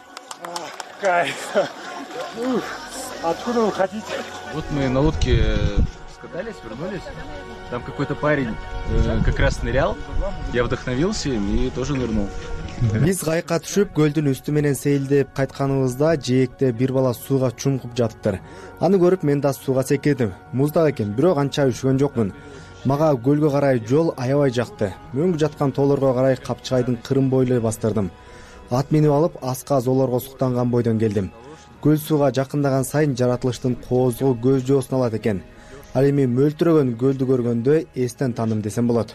Откуда вы хотите? Вот мы на лодке скатались, вернулись. Там какой-то парень э, как раз нырял. Я вдохновился им и тоже нырнул. Биз кайыкка түшүп көлдүн үстү менен сейилдеп кайтканыбызда жээкте бир бала сууга чумкуп жатыптыр. Аны көрүп мен да сууга секирдим. Муздак экен, бирок анча үшкөн жокмун. Мага көлгө карай жол аябай жакты. Мөңгү жаткан тоолорго карай Капчыгайдын кырын бойлой бастырдым. Ат минип алып аска зоолорго суктанган бойдон келдим. Көл сууга жакындаган сайын жаратылыштын коозгу көз жоосун алат экен. Ал эми мөлтүрөгөн көлдү көргөндө эстен таным десем болот.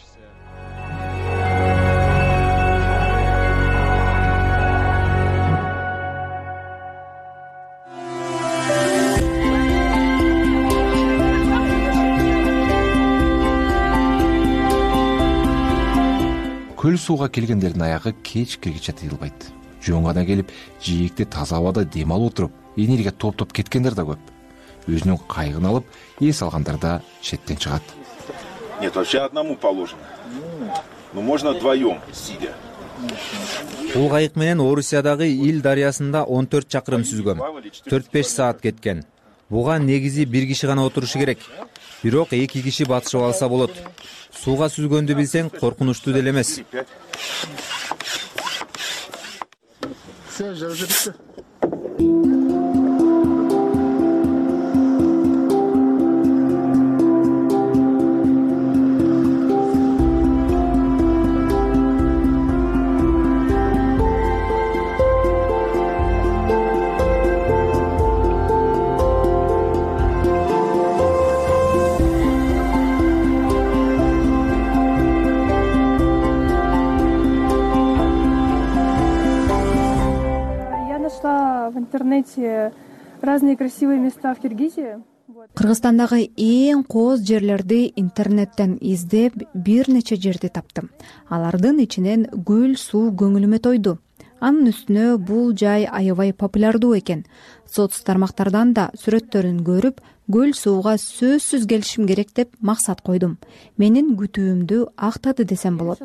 Көл сууга келгендердин аягы кеч киргиче тыйылбайт. Жөн гана келип, жээкте таза абада дем алып отуруп, энергия топтоп кеткендер да көп. Өзүнүн кайыгын алып, эс алгандар да четтен чыгат. Нет, вообще одному положено. Ну можно вдвоем, сидя. Бул кайык менен Орусиядагы Ил дарыясында он төрт чакырым сүзгөм. төрт беш саат кеткен. Буга негизи бир киши гана отурушу керек. Бирок эки киши батышып алса болот. Сууга сүзгөндү билсең, коркунучтуу деле эмес. Все, жазырды. В интернете разные красивые места в Киргизии. Кыргызстандагы эң кооз жерлерди интернеттен издеп бир нече жерди таптым. Алардын ичинен көл суу көңүлүмө тойду. Анын үстүнө бул жай аябай популярдуу экен. Соц тармактардан да сүрөттөрүн көрүп, көл сууга сөзсүз келишим керек деп максат койдум. Менин күтүүмдү актады десем болот.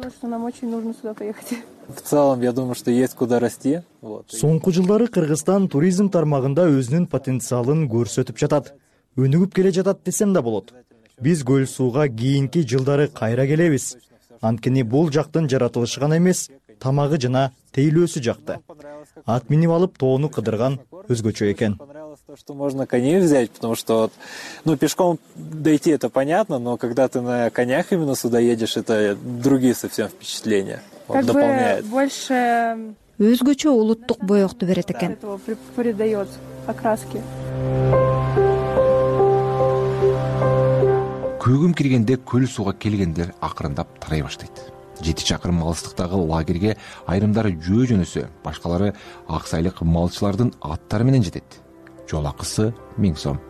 В целом, я думаю, что есть куда расти. Соңку жылдары Кыргызстан туризм тармагында өзүнүн потенциалын көрсөтүп жатат. Өнүгүп келе жатат десем да болот. Биз көл сууга кийинки жылдары кайра келебиз. Анткени бул жактын жаратылышы гана эмес, тамагы жана тейлөөсү жакты. Ат минип алып тоону кыдырган өзгөчө экен. То, что можно коней взять, потому что, ну, пешком дойти это понятно, но когда ты на конях именно сюда едешь, это другие совсем впечатления. Как бы больше өзгөчө улуттук боёкту берет экен. Придает окраски. Көгүм киргенде көл сууга келгендер акырындап тарай баштайт. жети чакырым алыстыктагы лагерге айрымдары жөө жөнөсө, башкалары аксайлык малчылардын аттары менен жетет. Жол акысы миң сом.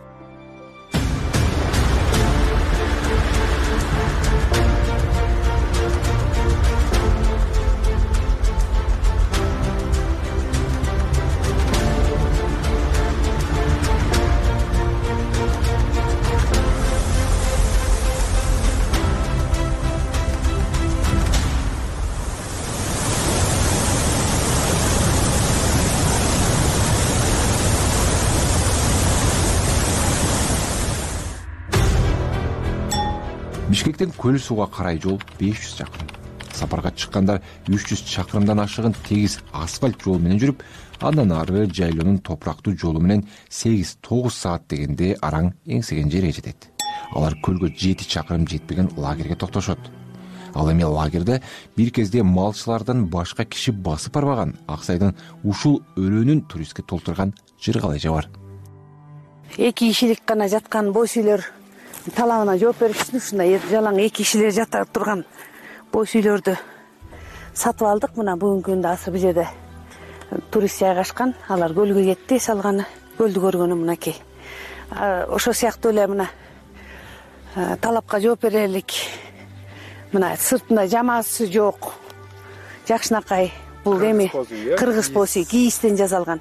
Бишкектен көл сууга карай жол беш жүз чакырым. Сапарга чыккандар үч жүз чакырымдан ашыгын тегиз асфальт жол менен жүрүп, андан ары жайлоонун топурактуу жолу менен сегиз тогуз саат дегенде араң эңсеген жерге жетет. алар көлгө жети чакырым жетпеген лагерге токтошот. Ал эми лагерде бир кезде малчылардан башка киши басып барбаган Аксайдын ушул өрөөнүн туристке толтурган жыргалайжа бар. Эки кишилик гана жаткан бош үйлөр талабына жооп беришти. Ушундай жалаң эки кишилер жата турган бош үйлөрдү сатып алдык. Мына бүгүнкү күндө азыр бул жерде турист жайгашкан. Алар көлгө кетти, салганы көлдү көргөнү мынакей. Ошо сыяктуу эле мына талапка жооп берелик. Мына сыртында жамаасы жок. Жакшынакай бул эми кыргыз пози кийистен жасалган.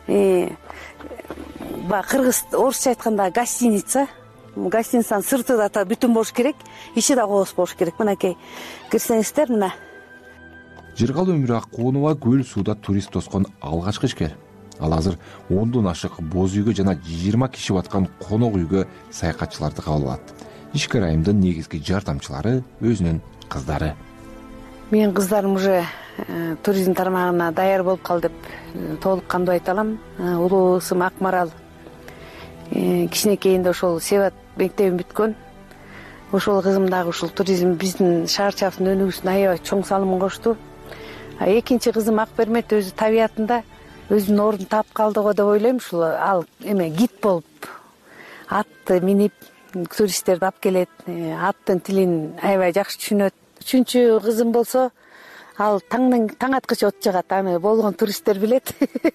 Ба кыргыз орусча айтканда гостиница. Гостиницанын сырты да бүтүн болуш керек, ичи да кооз болуш керек. Мынакей кирсеңиздер мына. Жыргал Өмүр Акунова көл сууда турист тоскон алгачкы ишкер. Ал азыр ондон ашык боз үйгө жана жыйырма киши баткан конок үйгө саякатчыларды кабыл алат. Ишкер айымдын негизги жардамчылары өзүнүн кыздары. Менин кыздарым уже туризм тармагына даяр болуп кал деп толук кандуу айта алам. Улуу ысым Акмарал кичинекейинде ошол Себат мектебин бүткөн. Ошол кызым дагы ушул туризм биздин шаарчабыздын өнүгүүсүнө аябай чоң салымын кошту. Экинчи кызым Акбермет өзү табиятында өзүнүн ордун таап калдыго деп ойлойм. Ушул ал эме гид болуп атты минип туристтерди алып келет. Аттын тилин аябай жакшы түшүнөт. Үчүнчү кызым болсо ал таңдын таң аткычы от жагат. Аны болгон туристтер билет.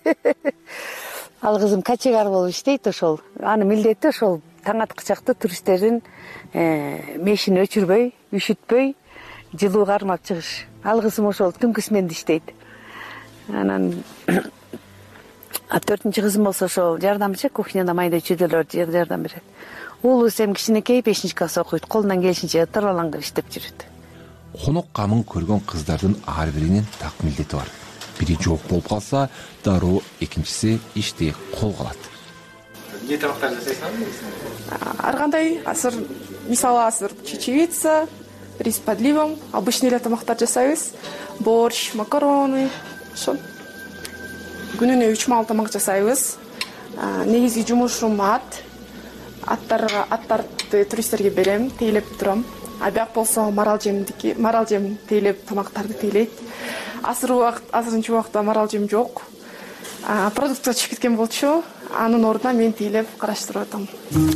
Ал кызым качегар болуп иштейт ошол. Аны милдети ошол таң аткычакты туристтердин мешин өчүрбөй, үшүтпөй, жылуу кармап чыгыш. Ал кызым ошол түнкү сменде иштейт. Анан төртүнчү кызым болсо ошол жардамчы, кухняда майда чүйдөлөр жардам берет. Уулубуз эми кичинекей бешинчи класс окуйт. Колунан келишинче тырбалаңдап иштеп жүрөт. Конок камын көргөн кыздардын ар биринин так милдети бар. Бири жок болуп калса, дароо экинчиси ишти колго алат. Эмне тамактар жасайсыңар? Ар кандай азыр мисалы азыр чечевица, рис с подливом, обычный эле тамактар жасайбыз. Борщ, макароны, ошол. Күнүнө үч маал тамак жасайбыз. Негизги жумушум ат. Аттарга аттарды туристтерге берем, тейлеп турам. А бияк болсо марал жемдики, марал жем тейлеп тамактарды тейлейт. Азыр убакыт, азырынчы убакта марал жем жок. Продукты чыгып кеткен болчу. Анын ордуна мен тейлеп караштырып атам.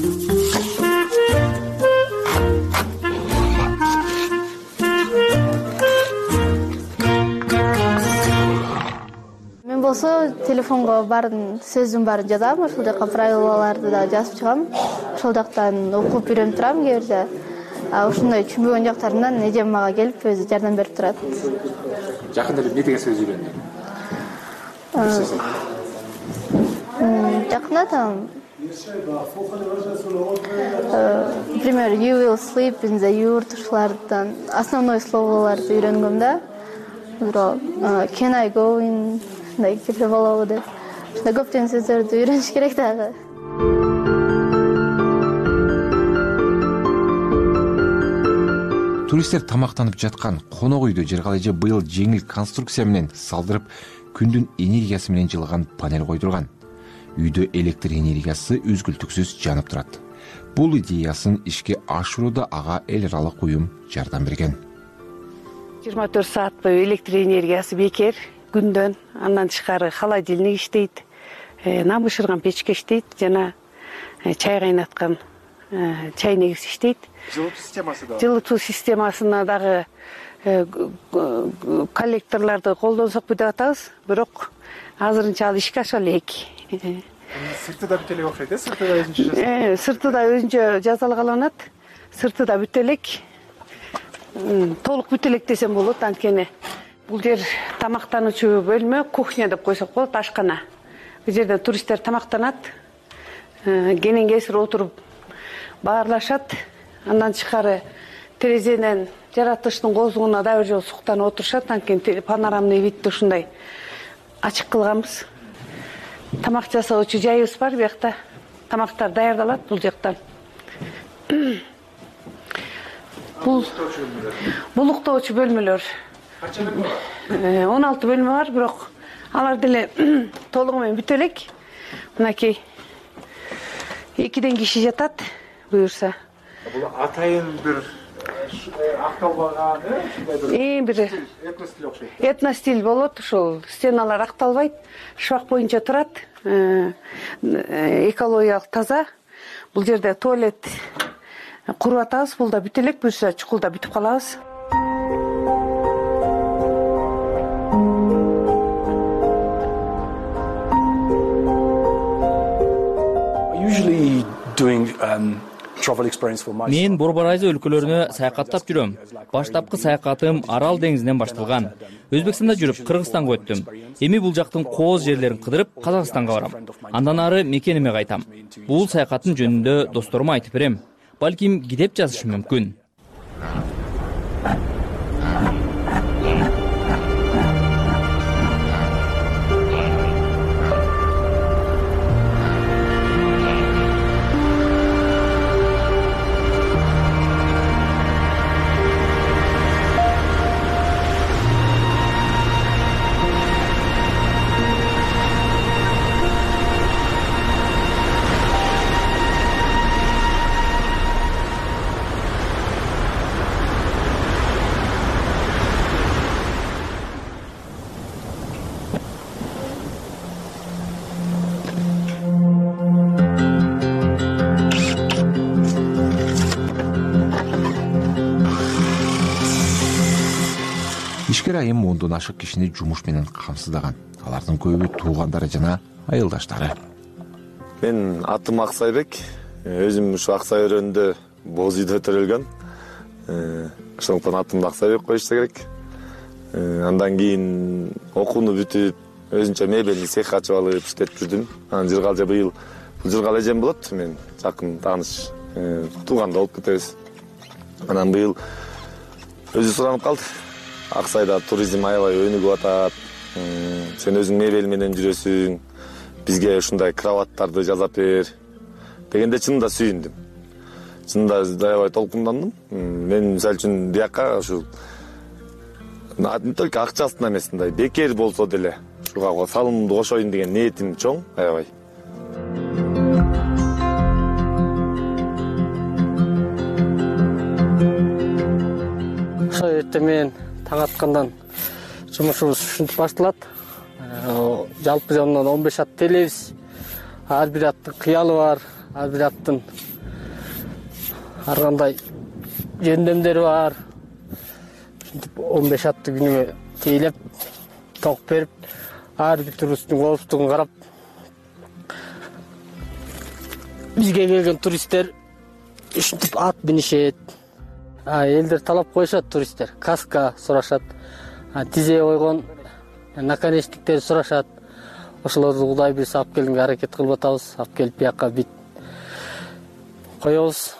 Мен болсо телефонго баарын сөзүн баарын жазам, ошол жака правилаларды да жазып чыгам. Ошол жактан окуп үйрөнүп турам кээде. Ушундай түшүнбөгөн жактарынан эжем мага келип өзү жардам берип турат. Жакында эле эмне деген сөз үйрөндүң? Жакында там например, you will sleep in the yurt, ушулардан основной словолорду үйрөнгөм да. Can I go in, ушундай кете болобу деп. Ушундай көптөгөн сөздөрдү үйрөнүш керек дагы. Туристтер тамактанып жаткан конок үйдө Жыргалайжа быйыл жеңил конструкция менен салдырып, күндүн энергиясы менен жылган панель койдурган. Үйдө электр энергиясы үзгүлтүксүз жанып турат. Бул идеясын ишке ашырууда ага эл аралык уюм жардам берген. жыйырма төрт саат бою электр энергиясы бекер күндөн. Андан тышкары холодильник иштейт, нам бышырган печке иштейт, жана чай кайнаткан чай негиз иштейт. Жылытуу системасы да. Жылытуу системасына дагы коллекторлорду колдонсокпу деп атабыз, бирок азырынча ал ишке аша элек. Сырты да бүт элек окшойт, э? Сырты да өзүнчө жасалган. Сырты да өзүнчө жасалгаланат. Сырты да бүт элек. Толук бүт элек десем болот, анткени бул жер тамактануучу бөлмө, кухня деп койсок болот, ашкана. Бул жерде туристтер тамактанат, кенен кесир отуруп баарлашат. Андан тышкары терезенен жаратылыштын коозугуна да бир жолу суктанып отурушат, анткени панорамный видти ушундай ачык кылганбыз. Тамак жасоочу жайыбыз бар, биякта тамактар даярдалат бул жактан. Бул булуктоочу бөлмөлөр. Канча бөлмө бар? он алты бөлмө бар, бирок алар деле толугу менен бүтө элек. Мынакей экиден киши жатат, буюрса. бул атайын бир акталбаган эң бир этностиль окшойт. Этностиль болот, ушул стеналар акталбайт, шабак боюнча турат, экологиялык таза. Бул жерде туалет куруп атабыз, бул да бүтө элек, буюрса чукулда бүтүп калабыз. Мен Борбор Азия өлкөлөрүнө саякаттап жүрөм. Баштапкы саякатым Арал деңизинен башталган. Өзбекстанда жүрүп, Кыргызстанга өттүм. Эми бул жактын кооз жерлерин кыдырып, Казакстанга барам. Андан ары мекениме кайтам. Бул саякаттын жөнүндө досторума айтып берем. Балким китеп жазышым мүмкүн. Ишкер айым ондон ашык кишини жумуш менен камсыздаган. Алардын көбү туугандары жана айылдаштары. Мен атым Аксайбек. Өзүм ушу Аксай өрөөнүндө боз үйдө төрөлгөн. Ошондуктан атымды Аксайбек коюшса керек. Андан кийин окууну бүтүп, өзүнчө мебель цех ачып алып иштеп жүрдүм. Анан жыргалжа быйыл бул жыргал эжем болот. Мен жакын тааныш, тууганда болуп кетебиз. Анан быйыл өзү суранып калды. Аксайда туризм аябай өнүгүп атат. Сен өзүң мебель менен жүрөсүң. Бизге ушундай кроваттарды жасап бер дегенде чынында сүйүндүм. Чынында аябай толкундандым. Мен мисалы үчүн бияка ушу не только акчасына эмес, мындай бекер болсо деле ушуга салымымды кошоюн деген ниетим чоң, аябай. Ошо эртең менен таң аткандан жумушубуз ушинтип башталат. Жалпы жонунан он беш ат телебиз. Ар бир аттын кыялы бар, ар бир аттын ар кандай жөндөмдөрү бар. Ушинтип он беш атты күнүгө тейлеп, ток берип, ар бир туристтин коопсуздугун карап, бизге келген туристтер ушинтип ат минишет. Элдер талап коюшат, туристтер каска сурашат, тизе койгон наконечниктер сурашат. Ошолорду Кудай буйрса алып келгенге аракет кылып атабыз. Алып келип бияка бит коебуз.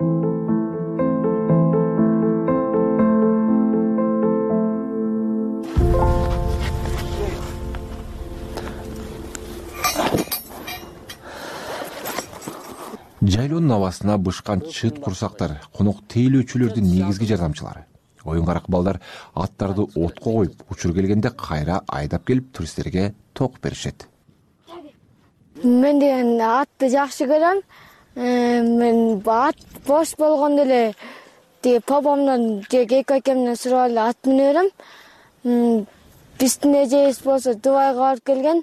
Жайлоонун абасына бышкан чыт курсактар конок тейлөөчүлөрдүн негизги жардамчылары. Оюн карак балдар аттарды отко коюп, учур келгенде кайра айдап келип туристтерге ток беришет. Мен деген атты жакшы көрөм. Мен ат бош болгондо эле тиги папамдан же эки акемден сурап эле ат мине берем. Биздин эжебиз болсо Дубайга барып келген.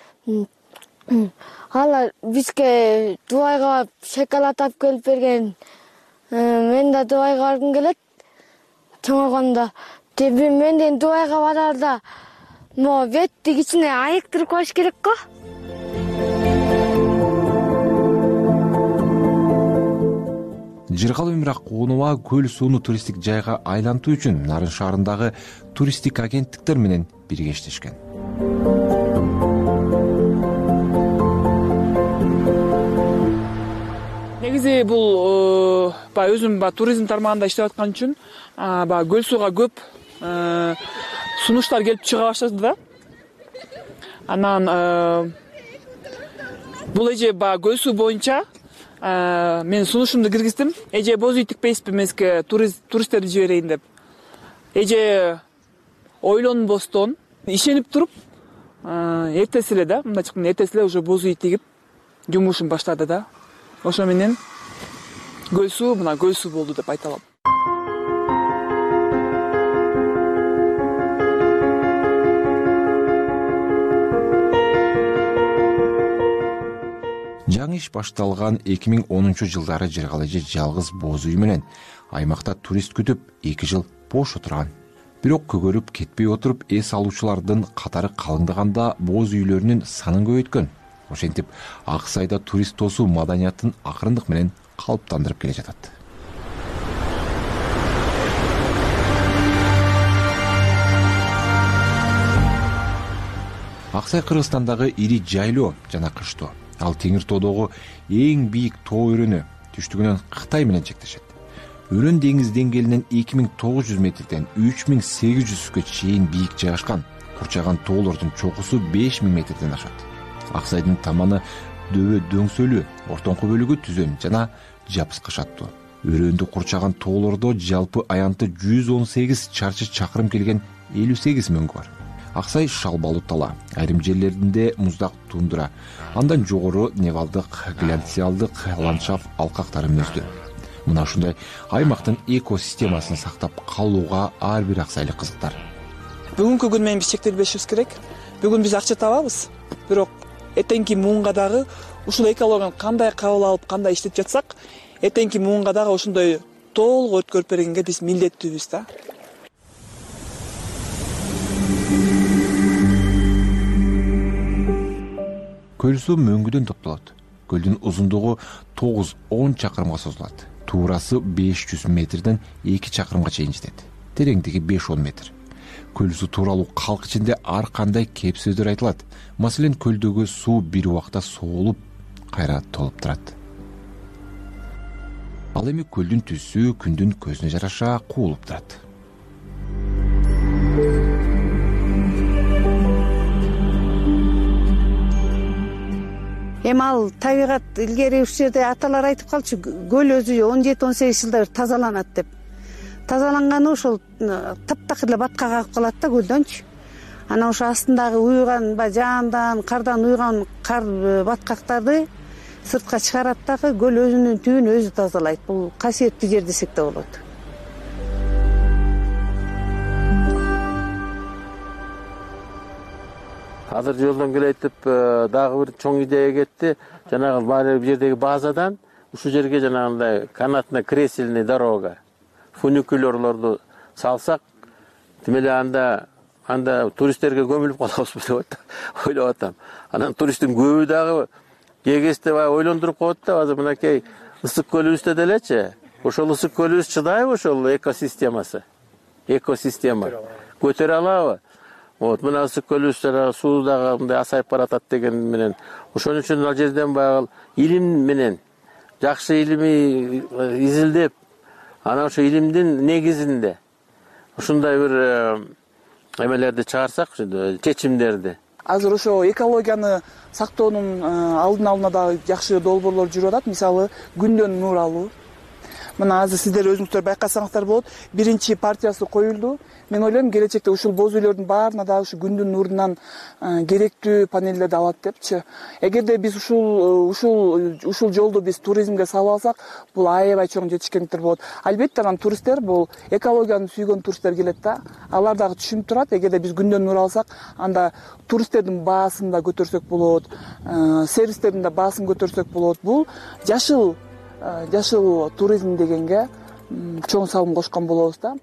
Алар бизге Дубайга шоколад алып келип берген. Мен да Дубайга баргым келет. Чоңойгондо мен деген Дубайга барарда могу беттин ичине айыктырып коюш керек го. Жыргал Өмүр Акунова көл сууну туристтик жайга айлантуу үчүн Нарын шаарындагы туристтик агенттиктер менен бирге иштешкен. Негизи бул баягы өзүм баягы туризм тармагында иштеп аткан үчүн баягы көл сууга көп сунуштар келип чыга баштады да. Анан бул эже баягы көл суу боюнча мен сунушумду киргиздим. Эже боз үй тикпейсизби эмеске туристтерди жиберейин деп. Эже ойлонбостон, ишенип туруп, эртеси эле да, мындай чыккан эртеси эле уже боз үй тигип жумушун баштады да. Ошо менен көл суу мына көл суу болду деп айта алам. жаңы иш башталган эки миң онунчу жылдары Жыргал эже жалгыз боз үй менен аймакта турист күтүп эки жыл бош отурган. Бирок көгөрүп кетпей отуруп эс алуучулардын катары калыңдаганда боз үйлөрүнүн санын көбөйткөн. Ошентип Ак Сайда турист тосуу маданиятын акырындык менен калыптандырып келе жатат. Ак Сай Кыргызстандагы ири жайлоо жана кыштоо. Ал Теңир тоодогу эң бийик тоо өрөнү, түштүгүнөн Кытай менен чектешет. Өрөн деңиз деңгээлинен эки миң тогуз жүз метрден үч миң сегиз жүзгө чейин бийик жайгашкан. Курчаган тоолордун чокусу беш миң метрден ашат. Ак Сайдын таманы дөбө дөңсөлүү, ортоңку бөлүгү түзөн жана жапыс кашаттуу. Өрөндү курчаган тоолордо жалпы аянты жүз он сегиз чарчы чакырым келген элүү сегиз мөңгү бар. Ак Сай шалбалуу тала, айрым жерлеринде муздак тундура, андан жогору невалдык, глянциалдык ландшафт алкактары мөздө. Мына ушундай аймактын экосистемасын сактап калууга ар бир аксайлык кызыктар. Бүгүнкү күн менен биз чектелбешибиз керек. Бүгүн биз акча табабыз, бирок этеңки муунга дагы ушул экологияны кандай кабыл алып, кандай иштеп жатсак, этеңки муунга дагы ошондой толук өткөрүп бергенге биз милдеттүүбүз да. Көл суу мөңгүдөн топтолот. Көлдүн узундугу тогуз он чакырымга созулат. Туурасы беш жүз метрден эки чакырымга чейин жетет. Тереңдиги беш он метр. Көл суу тууралуу калк ичинде ар кандай кеп сөздөр айтылат. Маселен, көлдөгү суу бир убакта соолуп, кайра толуп турат. Ал эми көлдүн түсү күндүн көзүнө жараша куулуп турат. Эми ал табигат илгери ушул жерде аталар айтып калчу, көл өзү он жети он сегиз жылда бир тазаланат деп. Тазаланганы ошол таптакыр эле батка кагып калат да көлдөнчү. Анан ошо астындагы уйган, жаандан, кардан уйган кар баткактарды сыртка чыгарат дагы көл өзүнүн түбүн өзү тазалайт. Бул касиеттүү жер десек да болот. Азыр жолдон келетип дагы бир чоң идея кетти. Жанагы баары жердеги базадан ушул жерге жанагындай канатно-кресельный дорога, фуникулерлорду салсак, демеле анда анда туристтерге көмүлүп калабызбы деп ойлоп атам. Анан туристтин көбү дагы кегесте ойлондуруп коет да, азыр мынакей ысык көлүбүздө делечи. Ошол ысык көлүбүз чыдайбы ошол экосистемасы? Экосистема көтөрө алабы? Вот, мына ысык көлүбүз жанагы суу дагы мындай асайып баратат деген менен. Ошон үчүн ал жерден баягы илим менен жакшы илимий изилдеп, анан ошо илимдин негизинде ушундай бир эмелерди чыгарсак, чечимдерди. Азыр ошо экологияны сактоонун алдын алууна дагы жакшы долбоорлор жүрүп атат. Мисалы, күндөн нур алуу. Мына азыр сиздер өзүңүздөр байкасаңыздар болот, биринчи партиясы коюлду. Мен ойлойм, келечекте ушул боз үйлөрдүн баарына дагы ушу күндүн нурунан керектүү панелдерди алат депчи. Эгерде биз ушул ушул ушул жолду биз туризмге салып алсак, бул аябай чоң жетишкендиктер болот. Албетте, анан туристтер, бул экологияны сүйгөн туристтер келет да. Алар дагы түшүнүп турат, эгерде биз күндөн нур алсак, анда туристтердин баасын да көтөрсөк болот, сервистердин да баасын көтөрсөк болот. Бул жашыл жашыл туризм дегенге чоң салым кошкон болобуз да.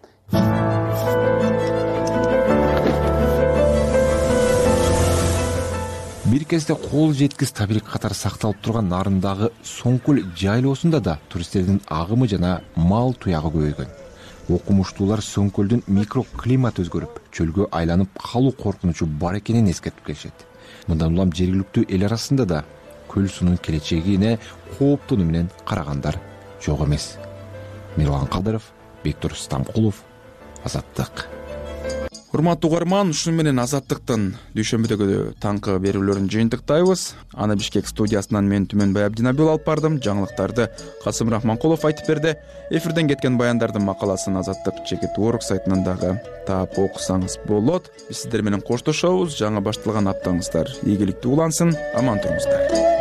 Бир кезде кол жеткис табиғи катары сакталып турган нарындагы Соңкөл жайлоосунда да туристтердин агымы жана мал туягы көбөйгөн. Окумуштуулар Соңкөлдүн микроклимат өзгөрүп, чөлгө айланып калуу коркунучу бар экенин эскертип келишет. Мындан улам жергиликтүү эл арасында да көл суунун келечегине кооптонуу менен карагандар жок эмес. Мирлан Кадыров, Бектур Стамкулов, Азаттык. Урматтуу угарман, ушуну менен Азаттыктын дүйшөмбүдөгү таңкы берүүлөрүн жыйынтыктайбыз. Аны Бишкек студиясынан мен Түмөнбай Абдинабил алып бардым. Жаңылыктарды Касым Рахманкулов айтып берди. Эфирден кеткен баяндардын макаласын Азаттык чекит орг сайтынан дагы таап окусаңыз болот. Биз сиздер менен коштошобуз. Жаңы башталган аптаңыздар ийгиликтүү улансын. Аман туруңуздар.